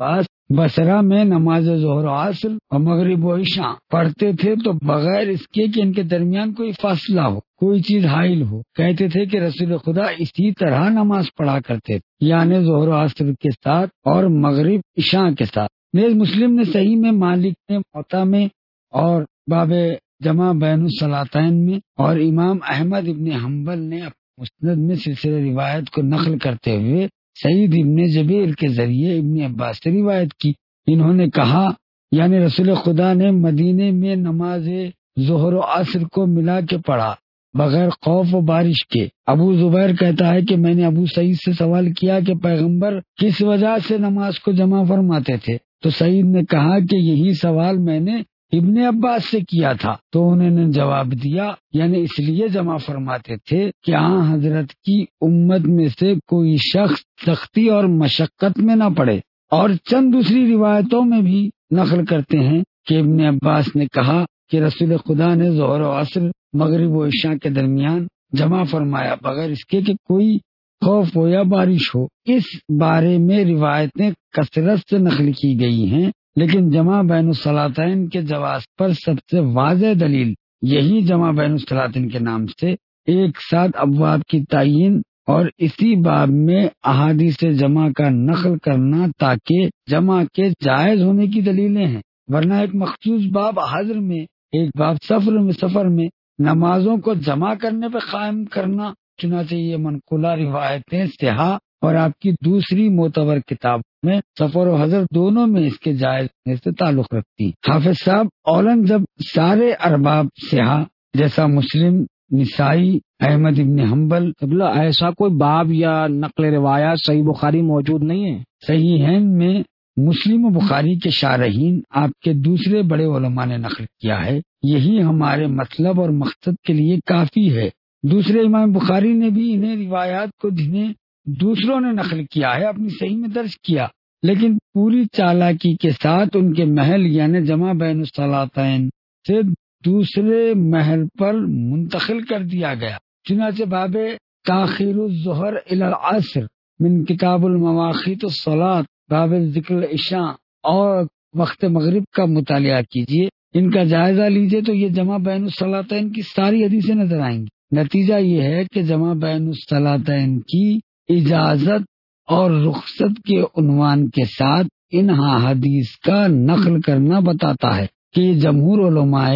بصرہ میں نماز ظہر و عصر اور مغرب و عشاء پڑھتے تھے تو بغیر اس کے کہ ان کے درمیان کوئی فاصلہ ہو، کوئی چیز حائل ہو، کہتے تھے کہ رسول خدا اسی طرح نماز پڑھا کرتے تھے، یعنی ظہر و عصر کے ساتھ اور مغرب عشاء کے ساتھ۔ نیز مسلم نے صحیح میں، مالک نے موطا میں اور باب جمع بین الصلاتین میں، اور امام احمد ابن حنبل نے اپنے مسند میں سلسلہ روایت کو نقل کرتے ہوئے سعید ابن جبیر کے ذریعے ابن عباس سے روایت کی۔ انہوں نے کہا، یعنی رسول خدا نے مدینے میں نماز ظہر و عصر کو ملا کے پڑھا بغیر خوف و بارش کے۔ ابو زبیر کہتا ہے کہ میں نے ابو سعید سے سوال کیا کہ پیغمبر کس وجہ سے نماز کو جمع فرماتے تھے، تو سعید نے کہا کہ یہی سوال میں نے ابن عباس سے کیا تھا، تو انہوں نے جواب دیا، یعنی اس لیے جمع فرماتے تھے کہ حضرت کی امت میں سے کوئی شخص سختی اور مشقت میں نہ پڑے۔ اور چند دوسری روایتوں میں بھی نقل کرتے ہیں کہ ابن عباس نے کہا کہ رسول خدا نے ظہر و عصر مغرب و عشاء کے درمیان جمع فرمایا بغیر اس کے کہ کوئی خوف ہو یا بارش ہو۔ اس بارے میں روایتیں کثرت سے نقل کی گئی ہیں، لیکن جمع بین الصلاتین کے جواز پر سب سے واضح دلیل یہی جمع بین الصلاتین کے نام سے ایک ساتھ ابواب کی تعین اور اسی باب میں احادیث جمع کا نقل کرنا تاکہ جمع کے جائز ہونے کی دلیلیں ہیں، ورنہ ایک مخصوص باب حضر میں، ایک باب سفر میں نمازوں کو جمع کرنے پہ قائم کرنا۔ چنانچہ یہ منقولہ روایتیں صحاح اور آپ کی دوسری معتبر کتاب میں سفر و حضر دونوں میں اس کے جائز ہونے سے تعلق رکھتی۔ حافظ صاحب اولن جب سارے ارباب صحاح جیسا مسلم، نسائی، احمد ابن حنبل، ایسا کوئی باب یا نقل روایات صحیح بخاری موجود نہیں ہے؟ صحیحین میں مسلم و بخاری کے شارحین آپ کے دوسرے بڑے علماء نے نقل کیا ہے، یہی ہمارے مطلب اور مقصد کے لیے کافی ہے۔ دوسرے امام بخاری نے بھی انہیں روایات کو جنہیں دوسروں نے نقل کیا ہے اپنی صحیح میں درج کیا، لیکن پوری چالاکی کے ساتھ ان کے محل یعنی جمع بین الصلاتین سے دوسرے محل پر منتقل کر دیا گیا۔ چنانچہ باب تاخیر الظہر الی العصر من کتاب المواقیت الصلاۃ، باب ذکر العشاء اور وقت مغرب کا مطالعہ کیجیے، ان کا جائزہ لیجیے تو یہ جمع بین الصلاتین کی ساری حدیثیں نظر آئیں گی۔ نتیجہ یہ ہے کہ جمع بین الصلاتین کی اجازت اور رخصت کے عنوان کے ساتھ ان حدیث کا نقل کرنا بتاتا ہے کہ یہ جمہور علماء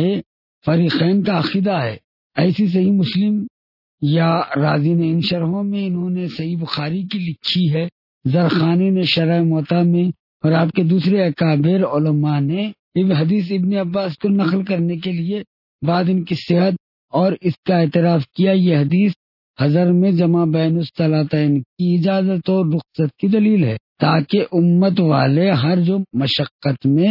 فریقین کا عقیدہ ہے۔ ایسی صحیح مسلم یا رازی نے ان شرحوں میں انہوں نے صحیح بخاری کی لکھی ہے، زرخانی نے شرح موطا میں، اور آپ کے دوسرے اکابر علماء نے حدیث ابن عباس کو نقل کرنے کے لیے بعد ان کی صحت اور اس کا اعتراف کیا یہ حدیث حضر میں جمع بین الصلاتین کی اجازت اور رخصت کی دلیل ہے، تاکہ امت والے ہر جو مشقت میں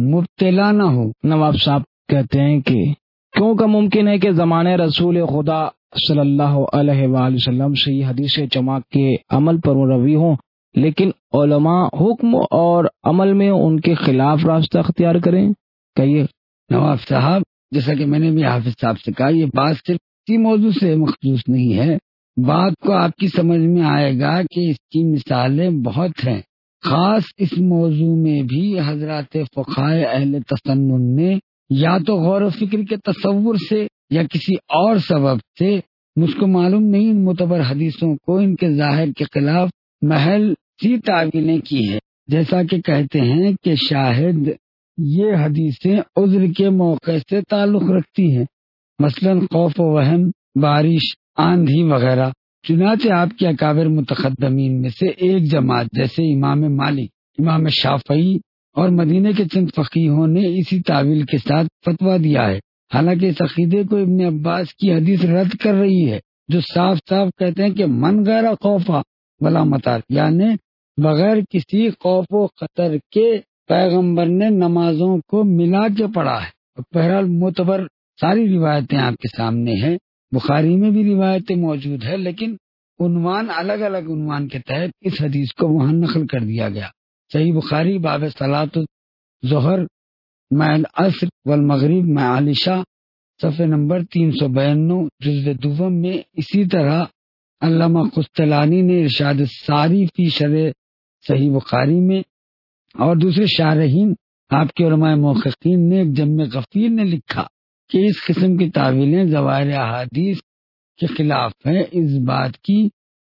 مبتلا نہ ہو۔ نواب صاحب کہتے ہیں کہ کیوں کا ممکن ہے کہ زمانے رسول خدا صلی اللہ علیہ وآلہ وسلم سے یہ حدیث جمع کے عمل پر مروی ہوں، لیکن علماء حکم اور عمل میں ان کے خلاف راستہ اختیار کریں؟ کہیے نواب صاحب، جیسا کہ میں نے بھی حافظ صاحب سے کہا، یہ بات صرف اسی موضوع سے مخصوص نہیں ہے، بات کو آپ کی سمجھ میں آئے گا کہ اس کی مثالیں بہت ہیں۔ خاص اس موضوع میں بھی حضرات فقہائے اہل تسنن نے یا تو غور و فکر کے تصور سے یا کسی اور سبب سے، مجھ کو معلوم نہیں، ان معتبر حدیثوں کو ان کے ظاہر کے خلاف محل سی تعویلیں کی ہے، جیسا کہ کہتے ہیں کہ شاہد یہ حدیثیں عذر کے موقع سے تعلق رکھتی ہیں، مثلا خوف و وہم، بارش، آندھی وغیرہ۔ چنانچہ آپ کے اکابر متقدمین میں سے ایک جماعت جیسے امام مالک، امام شافعی اور مدینے کے چند فقیہوں نے اسی تعویل کے ساتھ فتویٰ دیا ہے، حالانکہ اس عقیدے کو ابن عباس کی حدیث رد کر رہی ہے، جو صاف صاف کہتے ہیں کہ من غیر خوفا ولا مطر، یعنی بغیر کسی خوف و خطر کے پیغمبر نے نمازوں کو ملا کے پڑھا ہے۔ بہرحال معتبر ساری روایتیں آپ کے سامنے ہیں، بخاری میں بھی روایتیں موجود ہے، لیکن عنوان الگ الگ عنوان کے تحت اس حدیث کو وہاں نقل کر دیا گیا۔ صحیح بخاری باب صلاۃ الظہر مع العصر والمغرب مع العشاء، صفحہ نمبر 392 جزء دوم میں۔ اسی طرح علامہ قسطلانی نے ارشاد الساری فی شرح صحیح بخاری میں اور دوسرے شارحین آپ کے علماء محققین نے ایک جم غفیر نے لکھا کہ اس قسم کی تعویلیں ظواہر احادیث کے خلاف ہیں۔ اس بات کی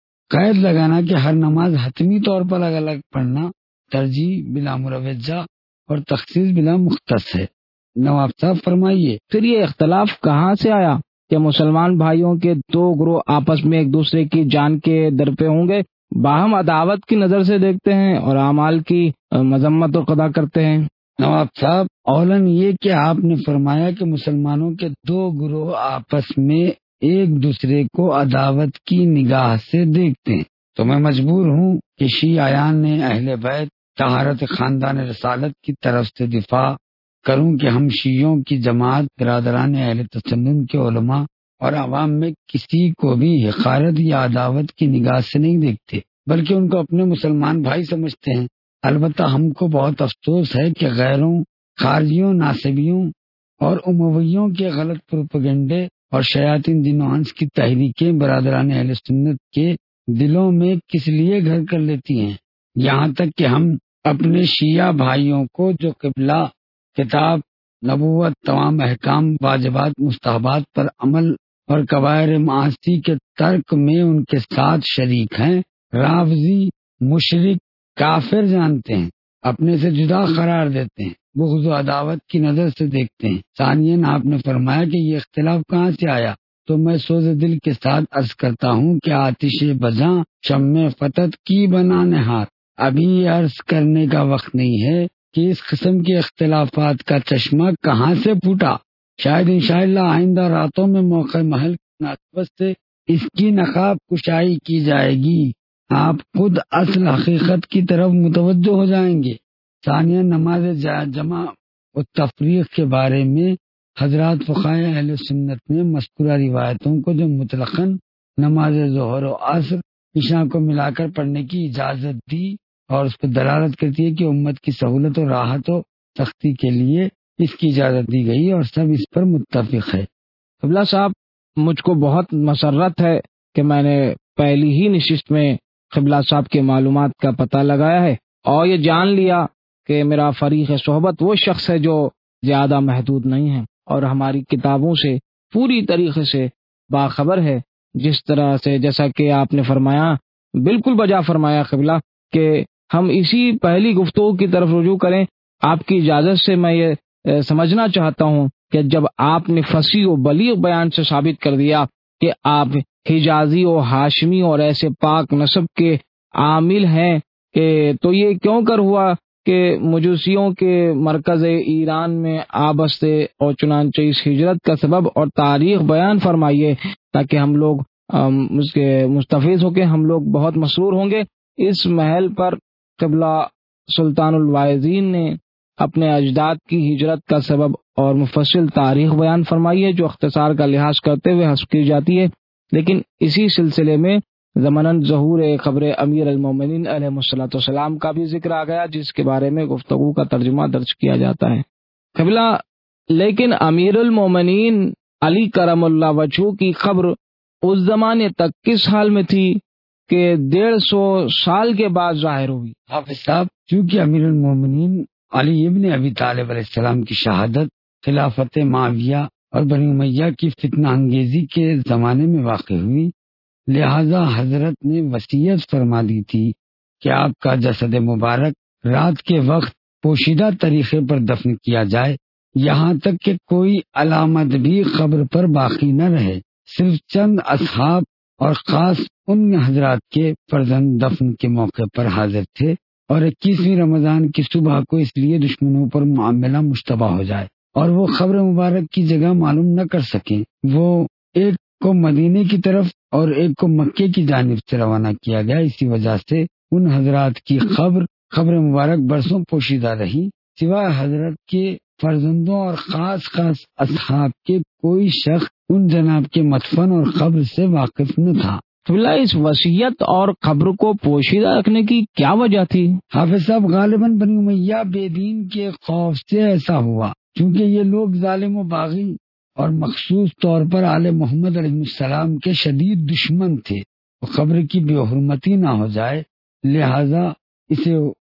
قید لگانا کہ ہر نماز حتمی طور پر الگ الگ پڑھنا ترجیح بلا مروجہ اور تخصیص بلا مختص ہے۔ نواب صاحب فرمائیے۔ پھر یہ اختلاف کہاں سے آیا کہ مسلمان بھائیوں کے دو گروہ آپس میں ایک دوسرے کی جان کے در پہ ہوں گے، باہم عداوت کی نظر سے دیکھتے ہیں اور اعمال کی مذمت و قضا کرتے ہیں؟ نواب صاحب، اولن یہ کہ آپ نے فرمایا کہ مسلمانوں کے دو گروہ آپس میں ایک دوسرے کو عداوت کی نگاہ سے دیکھتے ہیں، تو میں مجبور ہوں کہ شیعیان نے اہل بیت طہارت خاندان رسالت کی طرف سے دفاع کروں کہ ہم شیعوں کی جماعت برادران اہل تسنن کے علماء اور عوام میں کسی کو بھی حقارت یا عداوت کی نگاہ سے نہیں دیکھتے، بلکہ ان کو اپنے مسلمان بھائی سمجھتے ہیں۔ البتہ ہم کو بہت افسوس ہے کہ غیروں، خارجیوں، ناصبیوں اور امویوں کے غلط پروپیگنڈے اور شیاطین جن و انس کی تحریکیں برادران اہل سنت کے دلوں میں کس لیے گھر کر لیتی ہیں، یہاں تک کہ ہم اپنے شیعہ بھائیوں کو جو قبلہ، کتاب، نبوت، تمام احکام، واجبات، مستحبات پر عمل اور کبائر معاصی کے ترک میں ان کے ساتھ شریک ہیں، رافضی، مشرک، کافر جانتے ہیں، اپنے سے جدا قرار دیتے ہیں، بغض و عداوت کی نظر سے دیکھتے ہیں۔ ثانیاً آپ نے فرمایا کہ یہ اختلاف کہاں سے آیا، تو میں سوز دل کے ساتھ عرض کرتا ہوں کہ آتش بزاں شمع فتت کی بنا نہاد، ابھی عرض کرنے کا وقت نہیں ہے کہ اس قسم کے اختلافات کا چشمہ کہاں سے پھوٹا۔ شاید انشاءاللہ آئندہ راتوں میں موقع محل کی مناسبت سے اس کی نقاب کشائی کی جائے گی، آپ خود اصل حقیقت کی طرف متوجہ ہو جائیں گے۔ ثانیہ، نماز جمع و تفریق کے بارے میں حضرات فقہائے اہل سنت نے مذکورہ روایتوں کو جو مطلقاً نماز ظہر و عصر عشاء کو ملا کر پڑھنے کی اجازت دی اور اس پر دلالت کرتی ہے کہ امت کی سہولت و راحت و سختی کے لیے اس کی اجازت دی گئی اور سب اس پر متفق ہے۔ قبلہ صاحب، مجھ کو بہت مسرت ہے کہ میں نے پہلی ہی نشست میں قبلہ صاحب کے معلومات کا پتہ لگایا ہے اور یہ جان لیا کہ میرا فریق صحبت وہ شخص ہے جو زیادہ محدود نہیں ہے اور ہماری کتابوں سے پوری طریقے سے باخبر ہے، جس طرح سے جیسا کہ آپ نے فرمایا، بالکل بجا فرمایا قبلہ، کہ ہم اسی پہلی گفتگو کی طرف رجوع کریں۔ آپ کی اجازت سے میں یہ سمجھنا چاہتا ہوں کہ جب آپ نے فصیح و بلیغ بیان سے ثابت کر دیا کہ آپ حجازی و ہاشمی اور ایسے پاک نسب کے عامل ہیں کہ تو یہ کیوں کر ہوا کہ مجوسیوں کے مرکز ایران میں آبستے اور چنانچہ اس ہجرت کا سبب اور تاریخ بیان فرمائیے تاکہ ہم لوگ اس کے مستفیض ہو کے ہم لوگ بہت مسرور ہوں گے۔ اس محل پر قبلہ سلطان الواعظین نے اپنے اجداد کی ہجرت کا سبب اور مفصل تاریخ بیان فرمائی ہے جو اختصار کا لحاظ کرتے ہوئے حذف کی جاتی ہے، لیکن اسی سلسلے میں ضمناً ظہور خبر امیر المومنین علیہ الصلوۃ والسلام کا بھی ذکر آ گیا جس کے بارے میں گفتگو کا ترجمہ درج کیا جاتا ہے۔ قبلہ، لیکن امیر المومنین علی کرم اللہ وجہہ کی قبر اس زمانے تک کس حال میں تھی کہ 150 سال کے بعد ظاہر ہوئی؟ حافظ صاحب، چونکہ امیر المومنین علی ابن ابی طالب علیہ السلام کی شہادت خلافت معاویہ اور بنی امیہ کی فتنہ انگیزی کے زمانے میں واقع ہوئی، لہذا حضرت نے وصیت فرما دی تھی کہ آپ کا جسد مبارک رات کے وقت پوشیدہ طریقے پر دفن کیا جائے، یہاں تک کہ کوئی علامت بھی قبر پر باقی نہ رہے۔ صرف چند اصحاب اور خاص ان حضرات کے فرزند دفن کے موقع پر حاضر تھے اور 21ویں رمضان کی صبح کو اس لیے دشمنوں پر معاملہ مشتبہ ہو جائے اور وہ قبر مبارک کی جگہ معلوم نہ کر سکیں، وہ ایک کو مدینے کی طرف اور ایک کو مکے کی جانب سے روانہ کیا گیا۔ اسی وجہ سے ان حضرات کی قبر مبارک برسوں پوشیدہ رہی، سوائے حضرت کے فرزندوں اور خاص اصحاب کے کوئی شخص ان جناب کے مدفن اور قبر سے واقف نہ تھا۔ اس وصیت اور قبر کو پوشیدہ رکھنے کی کیا وجہ تھی؟ حافظ صاحب، غالباً بنی امیہ بے دین کے خوف سے ایسا ہوا، چونکہ یہ لوگ ظالم و باغی اور مخصوص طور پر آل محمد علیہ السلام کے شدید دشمن تھے، قبر کی بے حرمتی نہ ہو جائے، لہذا اسے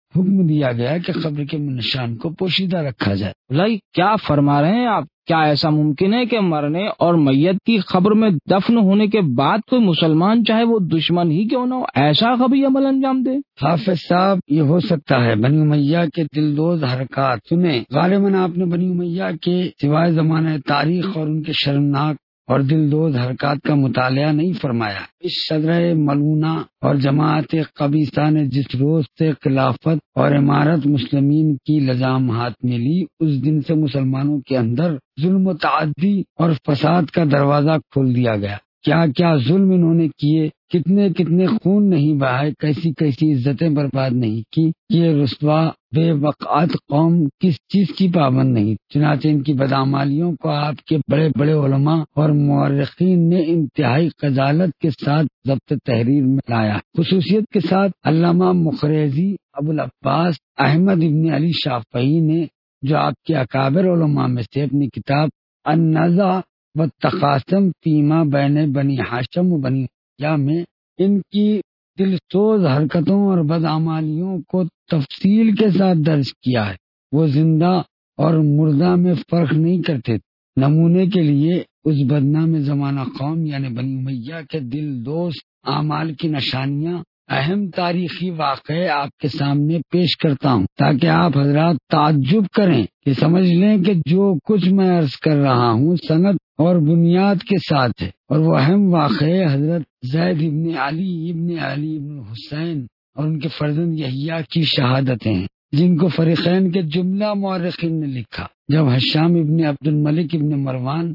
حکم دیا گیا کہ قبر کے نشان کو پوشیدہ رکھا جائے۔ بھائی کیا فرما رہے ہیں آپ؟ کیا ایسا ممکن ہے کہ مرنے اور میت کی قبر میں دفن ہونے کے بعد کوئی مسلمان چاہے وہ دشمن ہی کیوں نہ ہو ایسا کبھی عمل انجام دے؟ حافظ صاحب یہ ہو سکتا ہے بنی امیہ کے دلدوز حرکات سنیں۔ غالباً آپ نے بنی امیہ کے سوائے زمانہ تاریخ اور ان کے شرمناک اور دلدوز حرکات کا مطالعہ نہیں فرمایا۔ اس شجرہ ملعونہ اور جماعت قبیصہ نے جس روز سے خلافت اور امارت مسلمین کی لجام ہاتھ میں لی، اس دن سے مسلمانوں کے اندر ظلم و تعدی اور فساد کا دروازہ کھول دیا گیا۔ کیا کیا ظلم انہوں نے کیے، کتنے کتنے خون نہیں بہائے، کیسی کیسی عزتیں برباد نہیں کی۔ یہ رسوا بے وقعت قوم کس چیز کی پابند نہیں، چنانچہ ان کی بدعمالیوں کو آپ کے بڑے بڑے علماء اور مورخین نے انتہائی خجالت کے ساتھ ضبط تحریر میں لایا۔ خصوصیت کے ساتھ علامہ مقریظی ابو العباس احمد ابن علی شافعی نے، جو آپ کے اکابر علماء میں سے، اپنی کتاب النزع والتقاسم فیما بین بنی ہاشم و بنی امیہ میں ان کی دلسوز حرکتوں اور بدعمالیوں کو تفصیل کے ساتھ درج کیا ہے۔ وہ زندہ اور مردہ میں فرق نہیں کرتے۔ نمونے کے لیے اس بدنام زمانہ قوم یعنی بنی امیہ کے دلدوز اعمال کی نشانیاں، اہم تاریخی واقعے آپ کے سامنے پیش کرتا ہوں تاکہ آپ حضرات تعجب کریں کہ سمجھ لیں کہ جو کچھ میں عرض کر رہا ہوں سند اور بنیاد کے ساتھ ہے۔ اور وہ اہم واقعے حضرت زید ابن علی ابن حسین اور ان کے فرزند یحییٰ کی شہادتیں ہیں، جن کو فریقین کے جملہ مورخین نے لکھا۔ جب ہشام ابن عبد الملک ابن مروان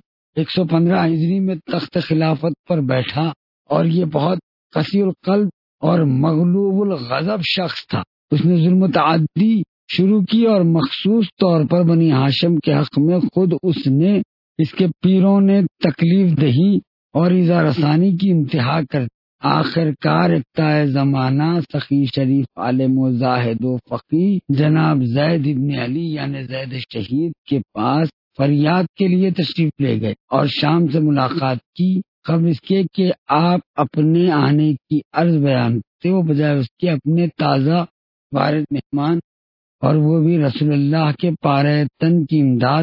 115 ہجری میں تخت خلافت پر بیٹھا، اور یہ بہت قسی القلب اور مغلوب الغضب شخص تھا، اس نے ظلم و تعدی شروع کی اور مخصوص طور پر بنی ہاشم کے حق میں خود اس نے، اس کے پیروں نے تکلیف دہی اور ایذا رسانی کی انتہا کر دی۔ آخر کار اقتائے زمانہ سخی شریف عالم و زاہد و فقی جناب زید ابن علی یعنی زید شہید کے پاس فریاد کے لیے تشریف لے گئے اور شام سے ملاقات کی۔ قبل اس کے کہ آپ اپنے آنے کی عرض بیان کرتے، وہ بجائے اس کے اپنے تازہ وارد مہمان اور وہ بھی رسول اللہ کے پارے تن کی امداد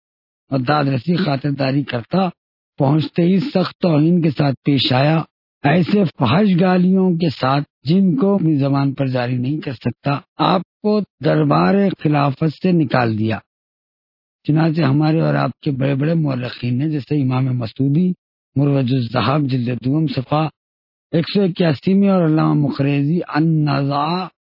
اور داد رسی خاطرداری کرتا، پہنچتے ہی سخت توہین کے ساتھ پیش آیا، ایسے فحش گالیوں کے ساتھ جن کو اپنی زبان پر جاری نہیں کر سکتا۔ آپ کو دربار خلافت سے نکال دیا۔ چنانچہ ہمارے اور آپ کے بڑے بڑے مورخین نے، جیسے امام مسعودی مروج الذہاب جلد دوم صفحہ 181 میں، اور علامہ مقریظی النزع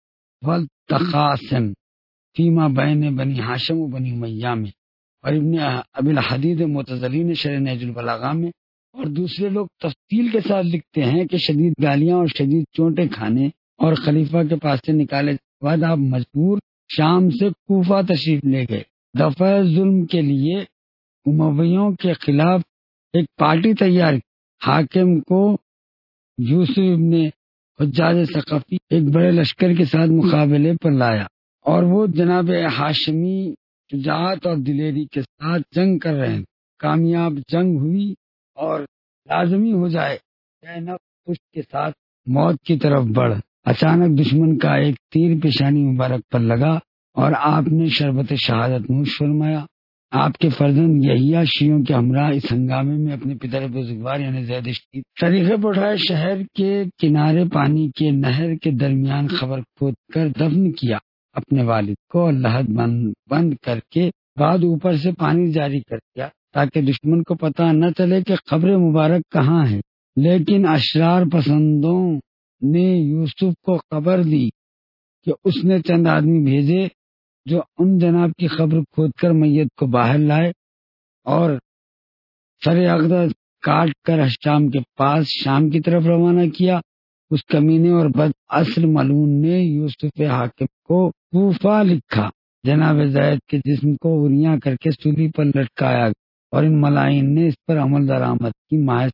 والتقاسم فیما بین بنی ہاشم و بنی امیہ میں، اور ابن ابی الحدید معتزلی نے شرح نہج البلاغہ میں، اور دوسرے لوگ تفصیل کے ساتھ لکھتے ہیں کہ شدید گالیاں اور شدید چونٹیں کھانے اور خلیفہ کے پاس سے نکالے کے بعد آپ مجبور شام سے کوفہ تشریف لے گئے۔ دفع ظلم کے لیے امویوں کے خلاف ایک پارٹی تیار کی۔ حاکم کو یوسف ابن حجاج ثقفی ایک بڑے لشکر کے ساتھ مقابلے پر لایا، اور وہ جناب ہاشمی شجاعت اور دلیری کے ساتھ جنگ کر رہے ہیں۔ کامیاب جنگ ہوئی اور لازمی ہو جائے کہ نفس پشت کے ساتھ موت کی طرف بڑھ، اچانک دشمن کا ایک تیر پیشانی مبارک پر لگا اور آپ نے شربت شہادت نوش فرمایا۔ آپ کے فرزند یحییٰ شیعوں کے ہمراہ اس ہنگامے میں اپنے پدر بزرگوار یعنی زید شہید طریقے پر اٹھائے شہر کے کنارے پانی کے نہر کے درمیان قبر کھود کر دفن کیا اپنے والد کو، اور لحد بند کر کے بعد اوپر سے پانی جاری کر دیا تاکہ دشمن کو پتہ نہ چلے کہ قبر مبارک کہاں ہے۔ لیکن اشرار پسندوں نے یوسف کو خبر دی کہ اس نے چند آدمی بھیجے جو ان جناب کی قبر کھود کر میت کو باہر لائے اور سر اقدس کاٹ کر ہشام کے پاس شام کی طرف روانہ کیا۔ اس کمینے اور بد اصل ملعون نے یوسف حاکم کو کوفہ لکھا۔ جناب زید کے جسم کو اریاں کر کے سولی پر لٹکایا اور ان ملائن نے اس پر عمل درآمد کی۔ محض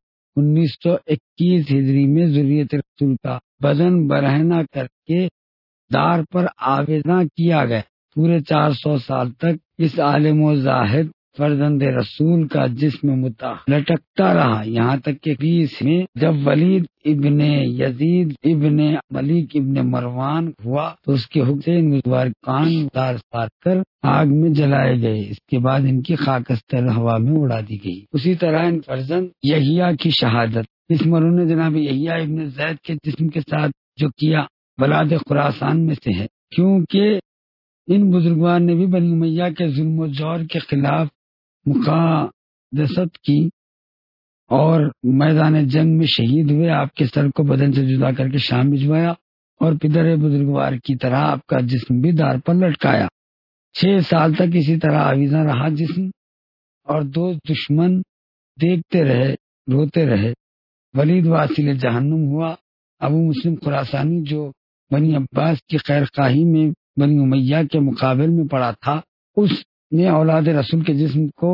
1921 ہجری میں ذریت رسول کا بدن برہنہ کر کے دار پر آویزاں کیا گیا۔ پورے 400 سال تک اس عالم و زاہد فرزند رسول کا جسم لٹکتا رہا، یہاں تک کہ بیس میں جب ولید ابن یزید ابن ملک ابن مروان ہوا تو اس کے حکم سے امیدوار کان اتار کر آگ میں جلائے گئے، اس کے بعد ان کی خاکستر ہوا میں اڑا دی گئی۔ اسی طرح ان فرزند یحییٰ کی شہادت اس مروں نے جناب یحییٰ ابن زید کے جسم کے ساتھ جو کیا بلاد خراسان میں سے ہے، کیونکہ ان بزرگوان نے بھی بنی امیہ کے ظلم و جور کے خلاف مقادست کی اور میدان جنگ میں شہید ہوئے، آپ کے سر کو بدن سے جدا کر کے شام بھجوایا اور پدر بزرگوار کی طرح آپ کا جسم بھی دار پر لٹکایا۔ 6 سال تک اسی طرح آویزاں رہا جسم، اور دوست دشمن دیکھتے رہے، روتے رہے۔ ولید واصل جہنم ہوا۔ ابو مسلم خراسانی جو بنی عباس کی خیر خواہی میں بنی امیہ کے مقابل میں پڑا تھا، اس نے اولاد رسول کے جسم کو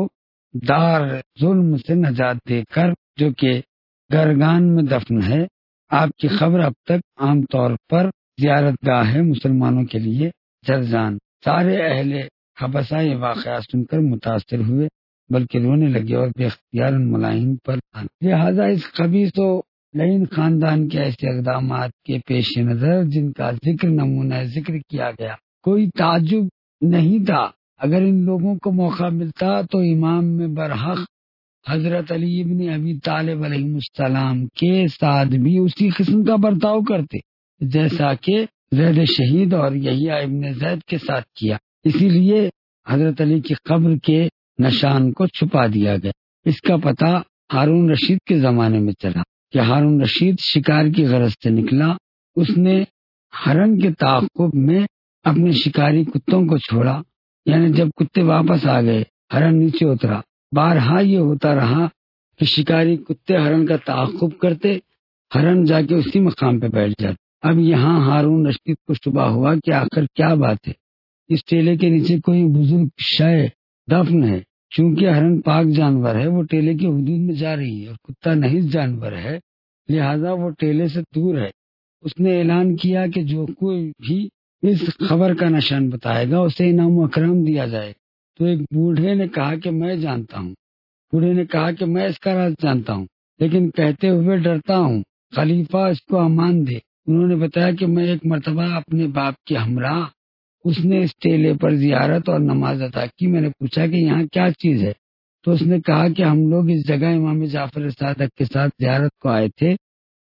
دار ظلم سے نجات دے کر، جو کہ گرگان میں دفن ہے، آپ کی قبر اب تک عام طور پر زیارت گاہ ہے مسلمانوں کے لیے جرجان۔ سارے اہل حبشہ یہ واقعہ سن کر متاثر ہوئے، بلکہ رونے لگے اور بے اختیار ان ملاحم پر لہذا اس خبیث و لعین خاندان کے ایسے اقدامات کے پیش نظر جن کا ذکر نمونہ ذکر کیا گیا، کوئی تعجب نہیں تھا اگر ان لوگوں کو موقع ملتا تو امام میں برحق حضرت علی ابن ابی طالب علیہ السلام کے ساتھ بھی اسی قسم کا برتاؤ کرتے جیسا کہ زید شہید اور یحییٰ ابن زید کے ساتھ کیا۔ اسی لیے حضرت علی کی قبر کے نشان کو چھپا دیا گیا۔ اس کا پتہ ہارون رشید کے زمانے میں چلا کہ ہارون رشید شکار کی غرض سے نکلا، اس نے ہرن کے تعاقب میں اپنے شکاری کتوں کو چھوڑا، یعنی جب کتے واپس آ گئے ہرن نیچے اترا۔ بارہا یہ ہوتا رہا کہ شکاری کتے ہرن کا تعاقب کرتے، ہرن جا کے اسی مقام پہ بیٹھ جاتا۔ اب یہاں ہارون رشید کو شبہ ہوا کہ آخر کیا بات ہے، اس ٹیلے کے نیچے کوئی بزرگ شے دفن ہے۔ چونکہ ہرن پاک جانور ہے، وہ ٹیلے کی حدود میں جا رہی ہے، اور کتا نحس جانور ہے، لہذا وہ ٹیلے سے دور ہے۔ اس نے اعلان کیا کہ جو کوئی بھی اس خبر کا نشان بتائے گا اسے انعام و اکرام دیا جائے۔ تو ایک بوڑھے نے کہا کہ میں جانتا ہوں، بوڑھے نے کہا کہ میں اس کا راز جانتا ہوں، لیکن کہتے ہوئے ڈرتا ہوں، خلیفہ اس کو امان دے۔ انہوں نے بتایا کہ میں ایک مرتبہ اپنے باپ کے ہمراہ اس نے اس ٹیلے پر زیارت اور نماز ادا کی۔ میں نے پوچھا کہ یہاں کیا چیز ہے، تو اس نے کہا کہ ہم لوگ اس جگہ امام جعفر صادق کے ساتھ زیارت کو آئے تھے۔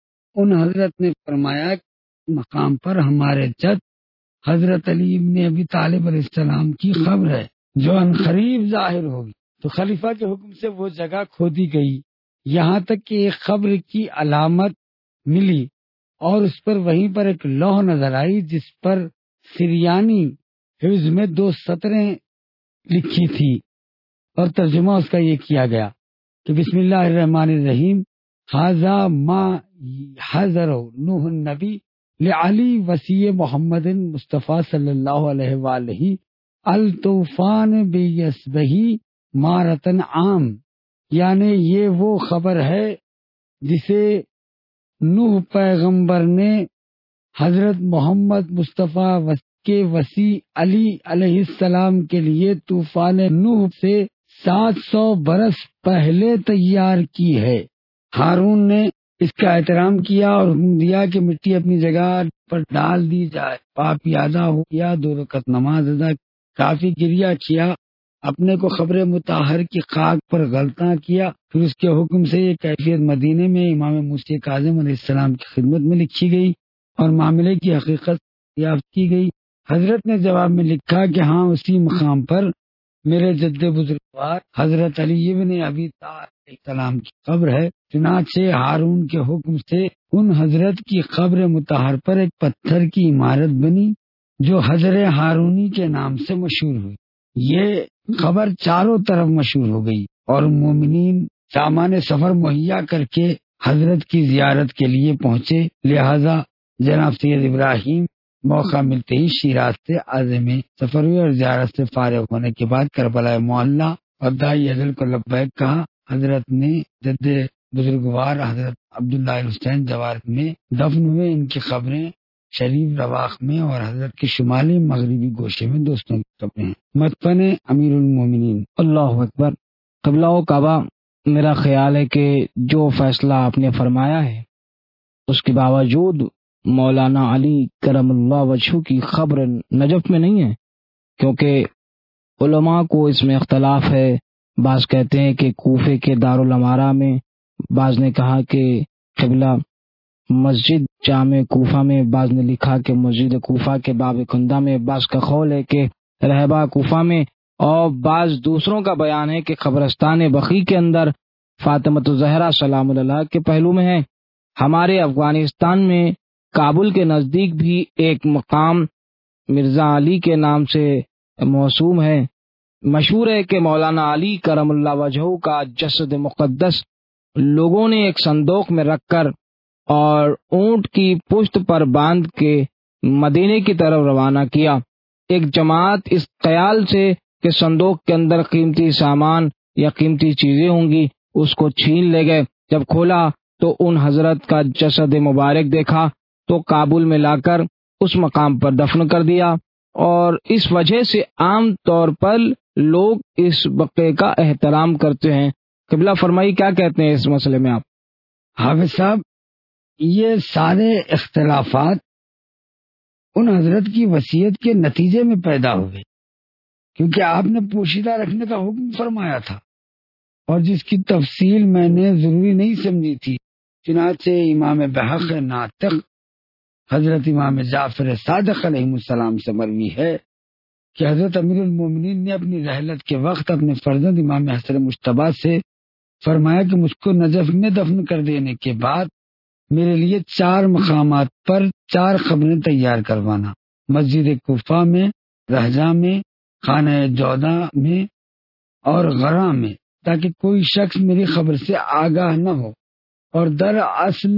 ان حضرت نے فرمایا کہ مقام پر ہمارے جد حضرت علی ابن ابی طالب علیہ السلام کی قبر ہے جو عنقریب ظاہر ہوگی۔ تو خلیفہ کے حکم سے وہ جگہ کھودی گئی، یہاں تک کہ ایک قبر کی علامت ملی اور اس پر وہیں پر ایک لوح نظر آئی جس پر سریانی حفظ میں 2 سطریں لکھی تھی، اور ترجمہ اس کا یہ کیا گیا کہ بسم اللہ الرحمن الرحیم، ھذا ما حضر نوح النبی لعلی وصی محمد مصطفیٰ صلی اللہ علیہ وآلہ الطوفان بیسبہی مارتن عام، یعنی یہ وہ خبر ہے جسے نوح پیغمبر نے حضرت محمد مصطفیٰ کے وصی علی علیہ السلام کے لیے طوفان نوح سے 700 برس پہلے تیار کی ہے۔ ہارون نے اس کا احترام کیا اور حکم دیا کہ مٹی اپنی جگہ پر ڈال دی جائے۔ پاپ ادا ہو گیا، 2 رکعت نماز ادا، کافی گریہ کیا، اپنے کو قبر مطہر کی خاک پر غلطاں کیا۔ پھر اس کے حکم سے یہ کیفیت مدینے میں امام موسیٰ کاظم علیہ السلام کی خدمت میں لکھی گئی اور معاملے کی حقیقت یافت کی گئی۔ حضرت نے جواب میں لکھا کہ ہاں اسی مقام پر میرے جد بزرگوار حضرت علی ابن ابی طالب علیہ السلام کی قبر ہے۔ چنانچہ ہارون کے حکم سے ان حضرت کی قبر مطہر پر ایک پتھر کی عمارت بنی جو حجر ہارونی کے نام سے مشہور ہوئی۔ یہ خبر چاروں طرف مشہور ہو گئی اور مومنین سامان سفر مہیا کر کے حضرت کی زیارت کے لیے پہنچے، لہذا جناب سید ابراہیم موقع ملتے ہی شیراز سے عازم سفر ہوئے اور زیارت سے فارغ ہونے کے بعد کربلا معلیٰ اور دائی اجل کو لبیک کہا۔ حضرت نے جد بزرگوار حضرت عبداللہ الحسین جوارت میں دفن ہوئے۔ ان کی قبریں شریف رواق میں اور حضرت کے شمالی مغربی گوشے میں دوستوں کی قبریں ہیں۔ مدفن امیر المومنین۔ اللہ اکبر۔ قبلہ و کعبہ، میرا خیال ہے کہ جو فیصلہ آپ نے فرمایا ہے اس کے باوجود مولانا علی کرم اللہ وجہہ کی قبر نجف میں نہیں ہے، کیونکہ علماء کو اس میں اختلاف ہے۔ بعض کہتے ہیں کہ کوفے کے دارالامارہ میں، بعض نے کہا کہ قبلہ مسجد جامع کوفہ میں، بعض نے لکھا کہ مسجد کوفہ کے باب کندہ میں، بعض کا قول ہے کہ رہبہ کوفہ میں، اور بعض دوسروں کا بیان ہے کہ قبرستان بقیع کے اندر فاطمۃ الزہرا سلام اللہ کے پہلو میں ہے۔ ہمارے افغانستان میں کابل کے نزدیک بھی ایک مقام مرزا علی کے نام سے موسوم ہے۔ مشہور ہے کہ مولانا علی کرم اللہ وجہہ کا جسد مقدس لوگوں نے ایک صندوق میں رکھ کر اور اونٹ کی پشت پر باندھ کے مدینے کی طرف روانہ کیا۔ ایک جماعت اس خیال سے کہ صندوق کے اندر قیمتی سامان یا قیمتی چیزیں ہوں گی اس کو چھین لے گئے۔ جب کھولا تو ان حضرت کا جسد مبارک دیکھا تو کابل میں لا کر اس مقام پر دفن کر دیا، اور اس وجہ سے عام طور پر لوگ اس بقیع کا احترام کرتے ہیں۔ قبلہ فرمائی، کیا کہتے ہیں اس مسئلے میں آپ؟ حافظ صاحب، یہ سارے اختلافات ان حضرت کی وصیت کے نتیجے میں پیدا ہوئے، کیونکہ آپ نے پوشیدہ رکھنے کا حکم فرمایا تھا اور جس کی تفصیل میں نے ضروری نہیں سمجھی تھی۔ چنانچہ امام بحق ناطق حضرت امام جعفر صادق علیہ السلام سے مروی ہے کہ حضرت امیر المومنین نے اپنی رحلت کے وقت اپنے فرزند امام حسن مجتبی سے فرمایا کہ مجھ کو نجف میں دفن کر دینے کے بعد میرے لیے 4 مقامات پر 4 قبریں تیار کروانا، مسجد کوفہ میں، رہجہ میں، خانہ جودہ میں اور غرہ میں، تاکہ کوئی شخص میری خبر سے آگاہ نہ ہو۔ اور دراصل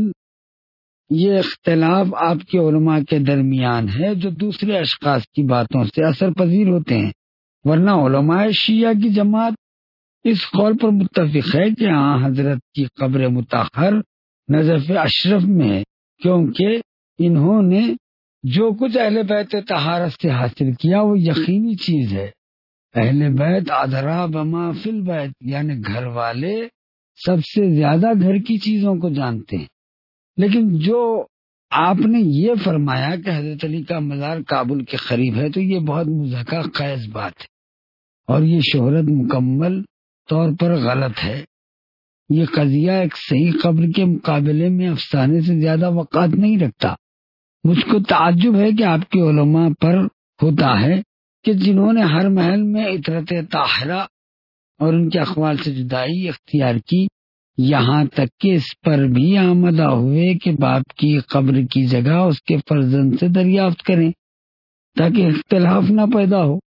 یہ اختلاف آپ کے علماء کے درمیان ہے جو دوسرے اشخاص کی باتوں سے اثر پذیر ہوتے ہیں، ورنہ علماء شیعہ کی جماعت اس قول پر متفق ہے کہ ہاں حضرت کی قبر مطہر نجف اشرف میں ہے، کیونکہ انہوں نے جو کچھ اہل بیت طہارت سے حاصل کیا وہ یقینی چیز ہے۔ اہل بیت ادرا بما فی البیت، یعنی گھر والے سب سے زیادہ گھر کی چیزوں کو جانتے ہیں۔ لیکن جو آپ نے یہ فرمایا کہ حضرت علی کا مزار کابل کے قریب ہے تو یہ بہت مضحکہ خیز بات ہے، اور یہ شہرت مکمل طور پر غلط ہے۔ یہ قضیہ ایک صحیح قبر کے مقابلے میں افسانے سے زیادہ وقعت نہیں رکھتا۔ مجھ کو تعجب ہے کہ آپ کے علماء پر ہوتا ہے کہ جنہوں نے ہر محل میں عطرت طاہرہ اور ان کے اقوال سے جدائی اختیار کی، یہاں تک کہ اس پر بھی آمدہ ہوئے کہ باپ کی قبر کی جگہ اس کے فرزند سے دریافت کریں تاکہ اختلاف نہ پیدا ہو۔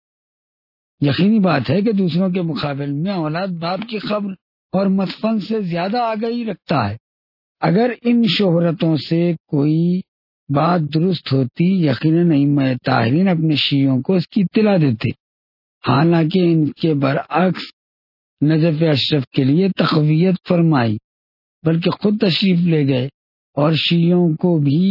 یقینی بات ہے کہ دوسروں کے مقابل میں اولاد باپ کی قبر اور مدفن سے زیادہ آگاہی رکھتا ہے۔ اگر ان شہرتوں سے کوئی بات درست ہوتی یقیناً ائمہ طاہرین اپنے شیعوں کو اس کی اطلاع دیتے، حالانکہ ان کے برعکس نجف اشرف کے لیے تقویت فرمائی، بلکہ خود تشریف لے گئے اور شیعوں کو بھی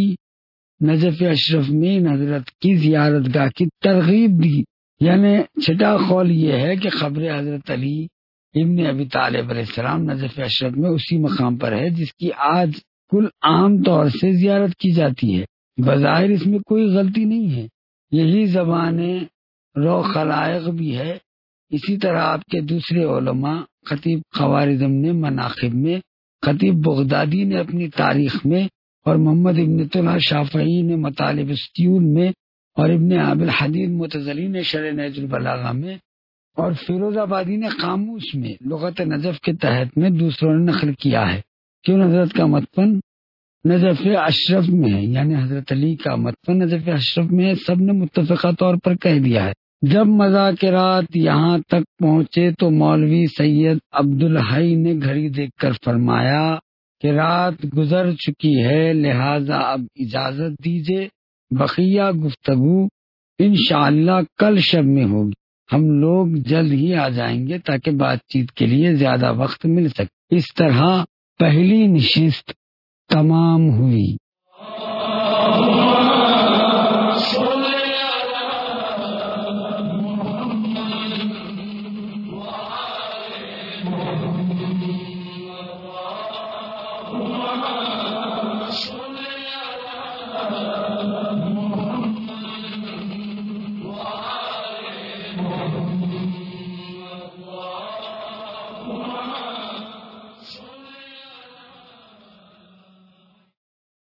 نجف اشرف میں حضرت کی زیارت گاہ کی ترغیب دی۔ یعنی چھٹا قول یہ ہے کہ قبر حضرت علی ابن ابی طالب علیہ السلام نجف اشرف میں اسی مقام پر ہے جس کی آج کل عام طور سے زیارت کی جاتی ہے۔ بظاہر اس میں کوئی غلطی نہیں ہے، یہی زبان رو خلائق بھی ہے۔ اسی طرح آپ کے دوسرے علماء خطیب خوارزم نے مناقب میں، خطیب بغدادی نے اپنی تاریخ میں، اور محمد ابن طلحہ شافعی نے مطالب السیول میں، اور ابن عابد الحدید معتزلی نے شرح نہج البلاغہ میں، اور فیروز آبادی نے قاموس میں لغت نجف کے تحت میں دوسروں نے نقل کیا ہے کہ ان حضرت کا مدفن نجف اشرف میں ہے، یعنی حضرت علی کا مدفن نجف اشرف میں ہے۔ سب نے متفقہ طور پر کہہ دیا ہے۔ جب مذاکرات یہاں تک پہنچے تو مولوی سید عبدالحی نے گھڑی دیکھ کر فرمایا کہ رات گزر چکی ہے، لہذا اب اجازت دیجیے، بقیہ گفتگو انشاءاللہ کل شب میں ہوگی۔ ہم لوگ جلد ہی آ جائیں گے تاکہ بات چیت کے لیے زیادہ وقت مل سکے۔ اس طرح پہلی نشست تمام ہوئی۔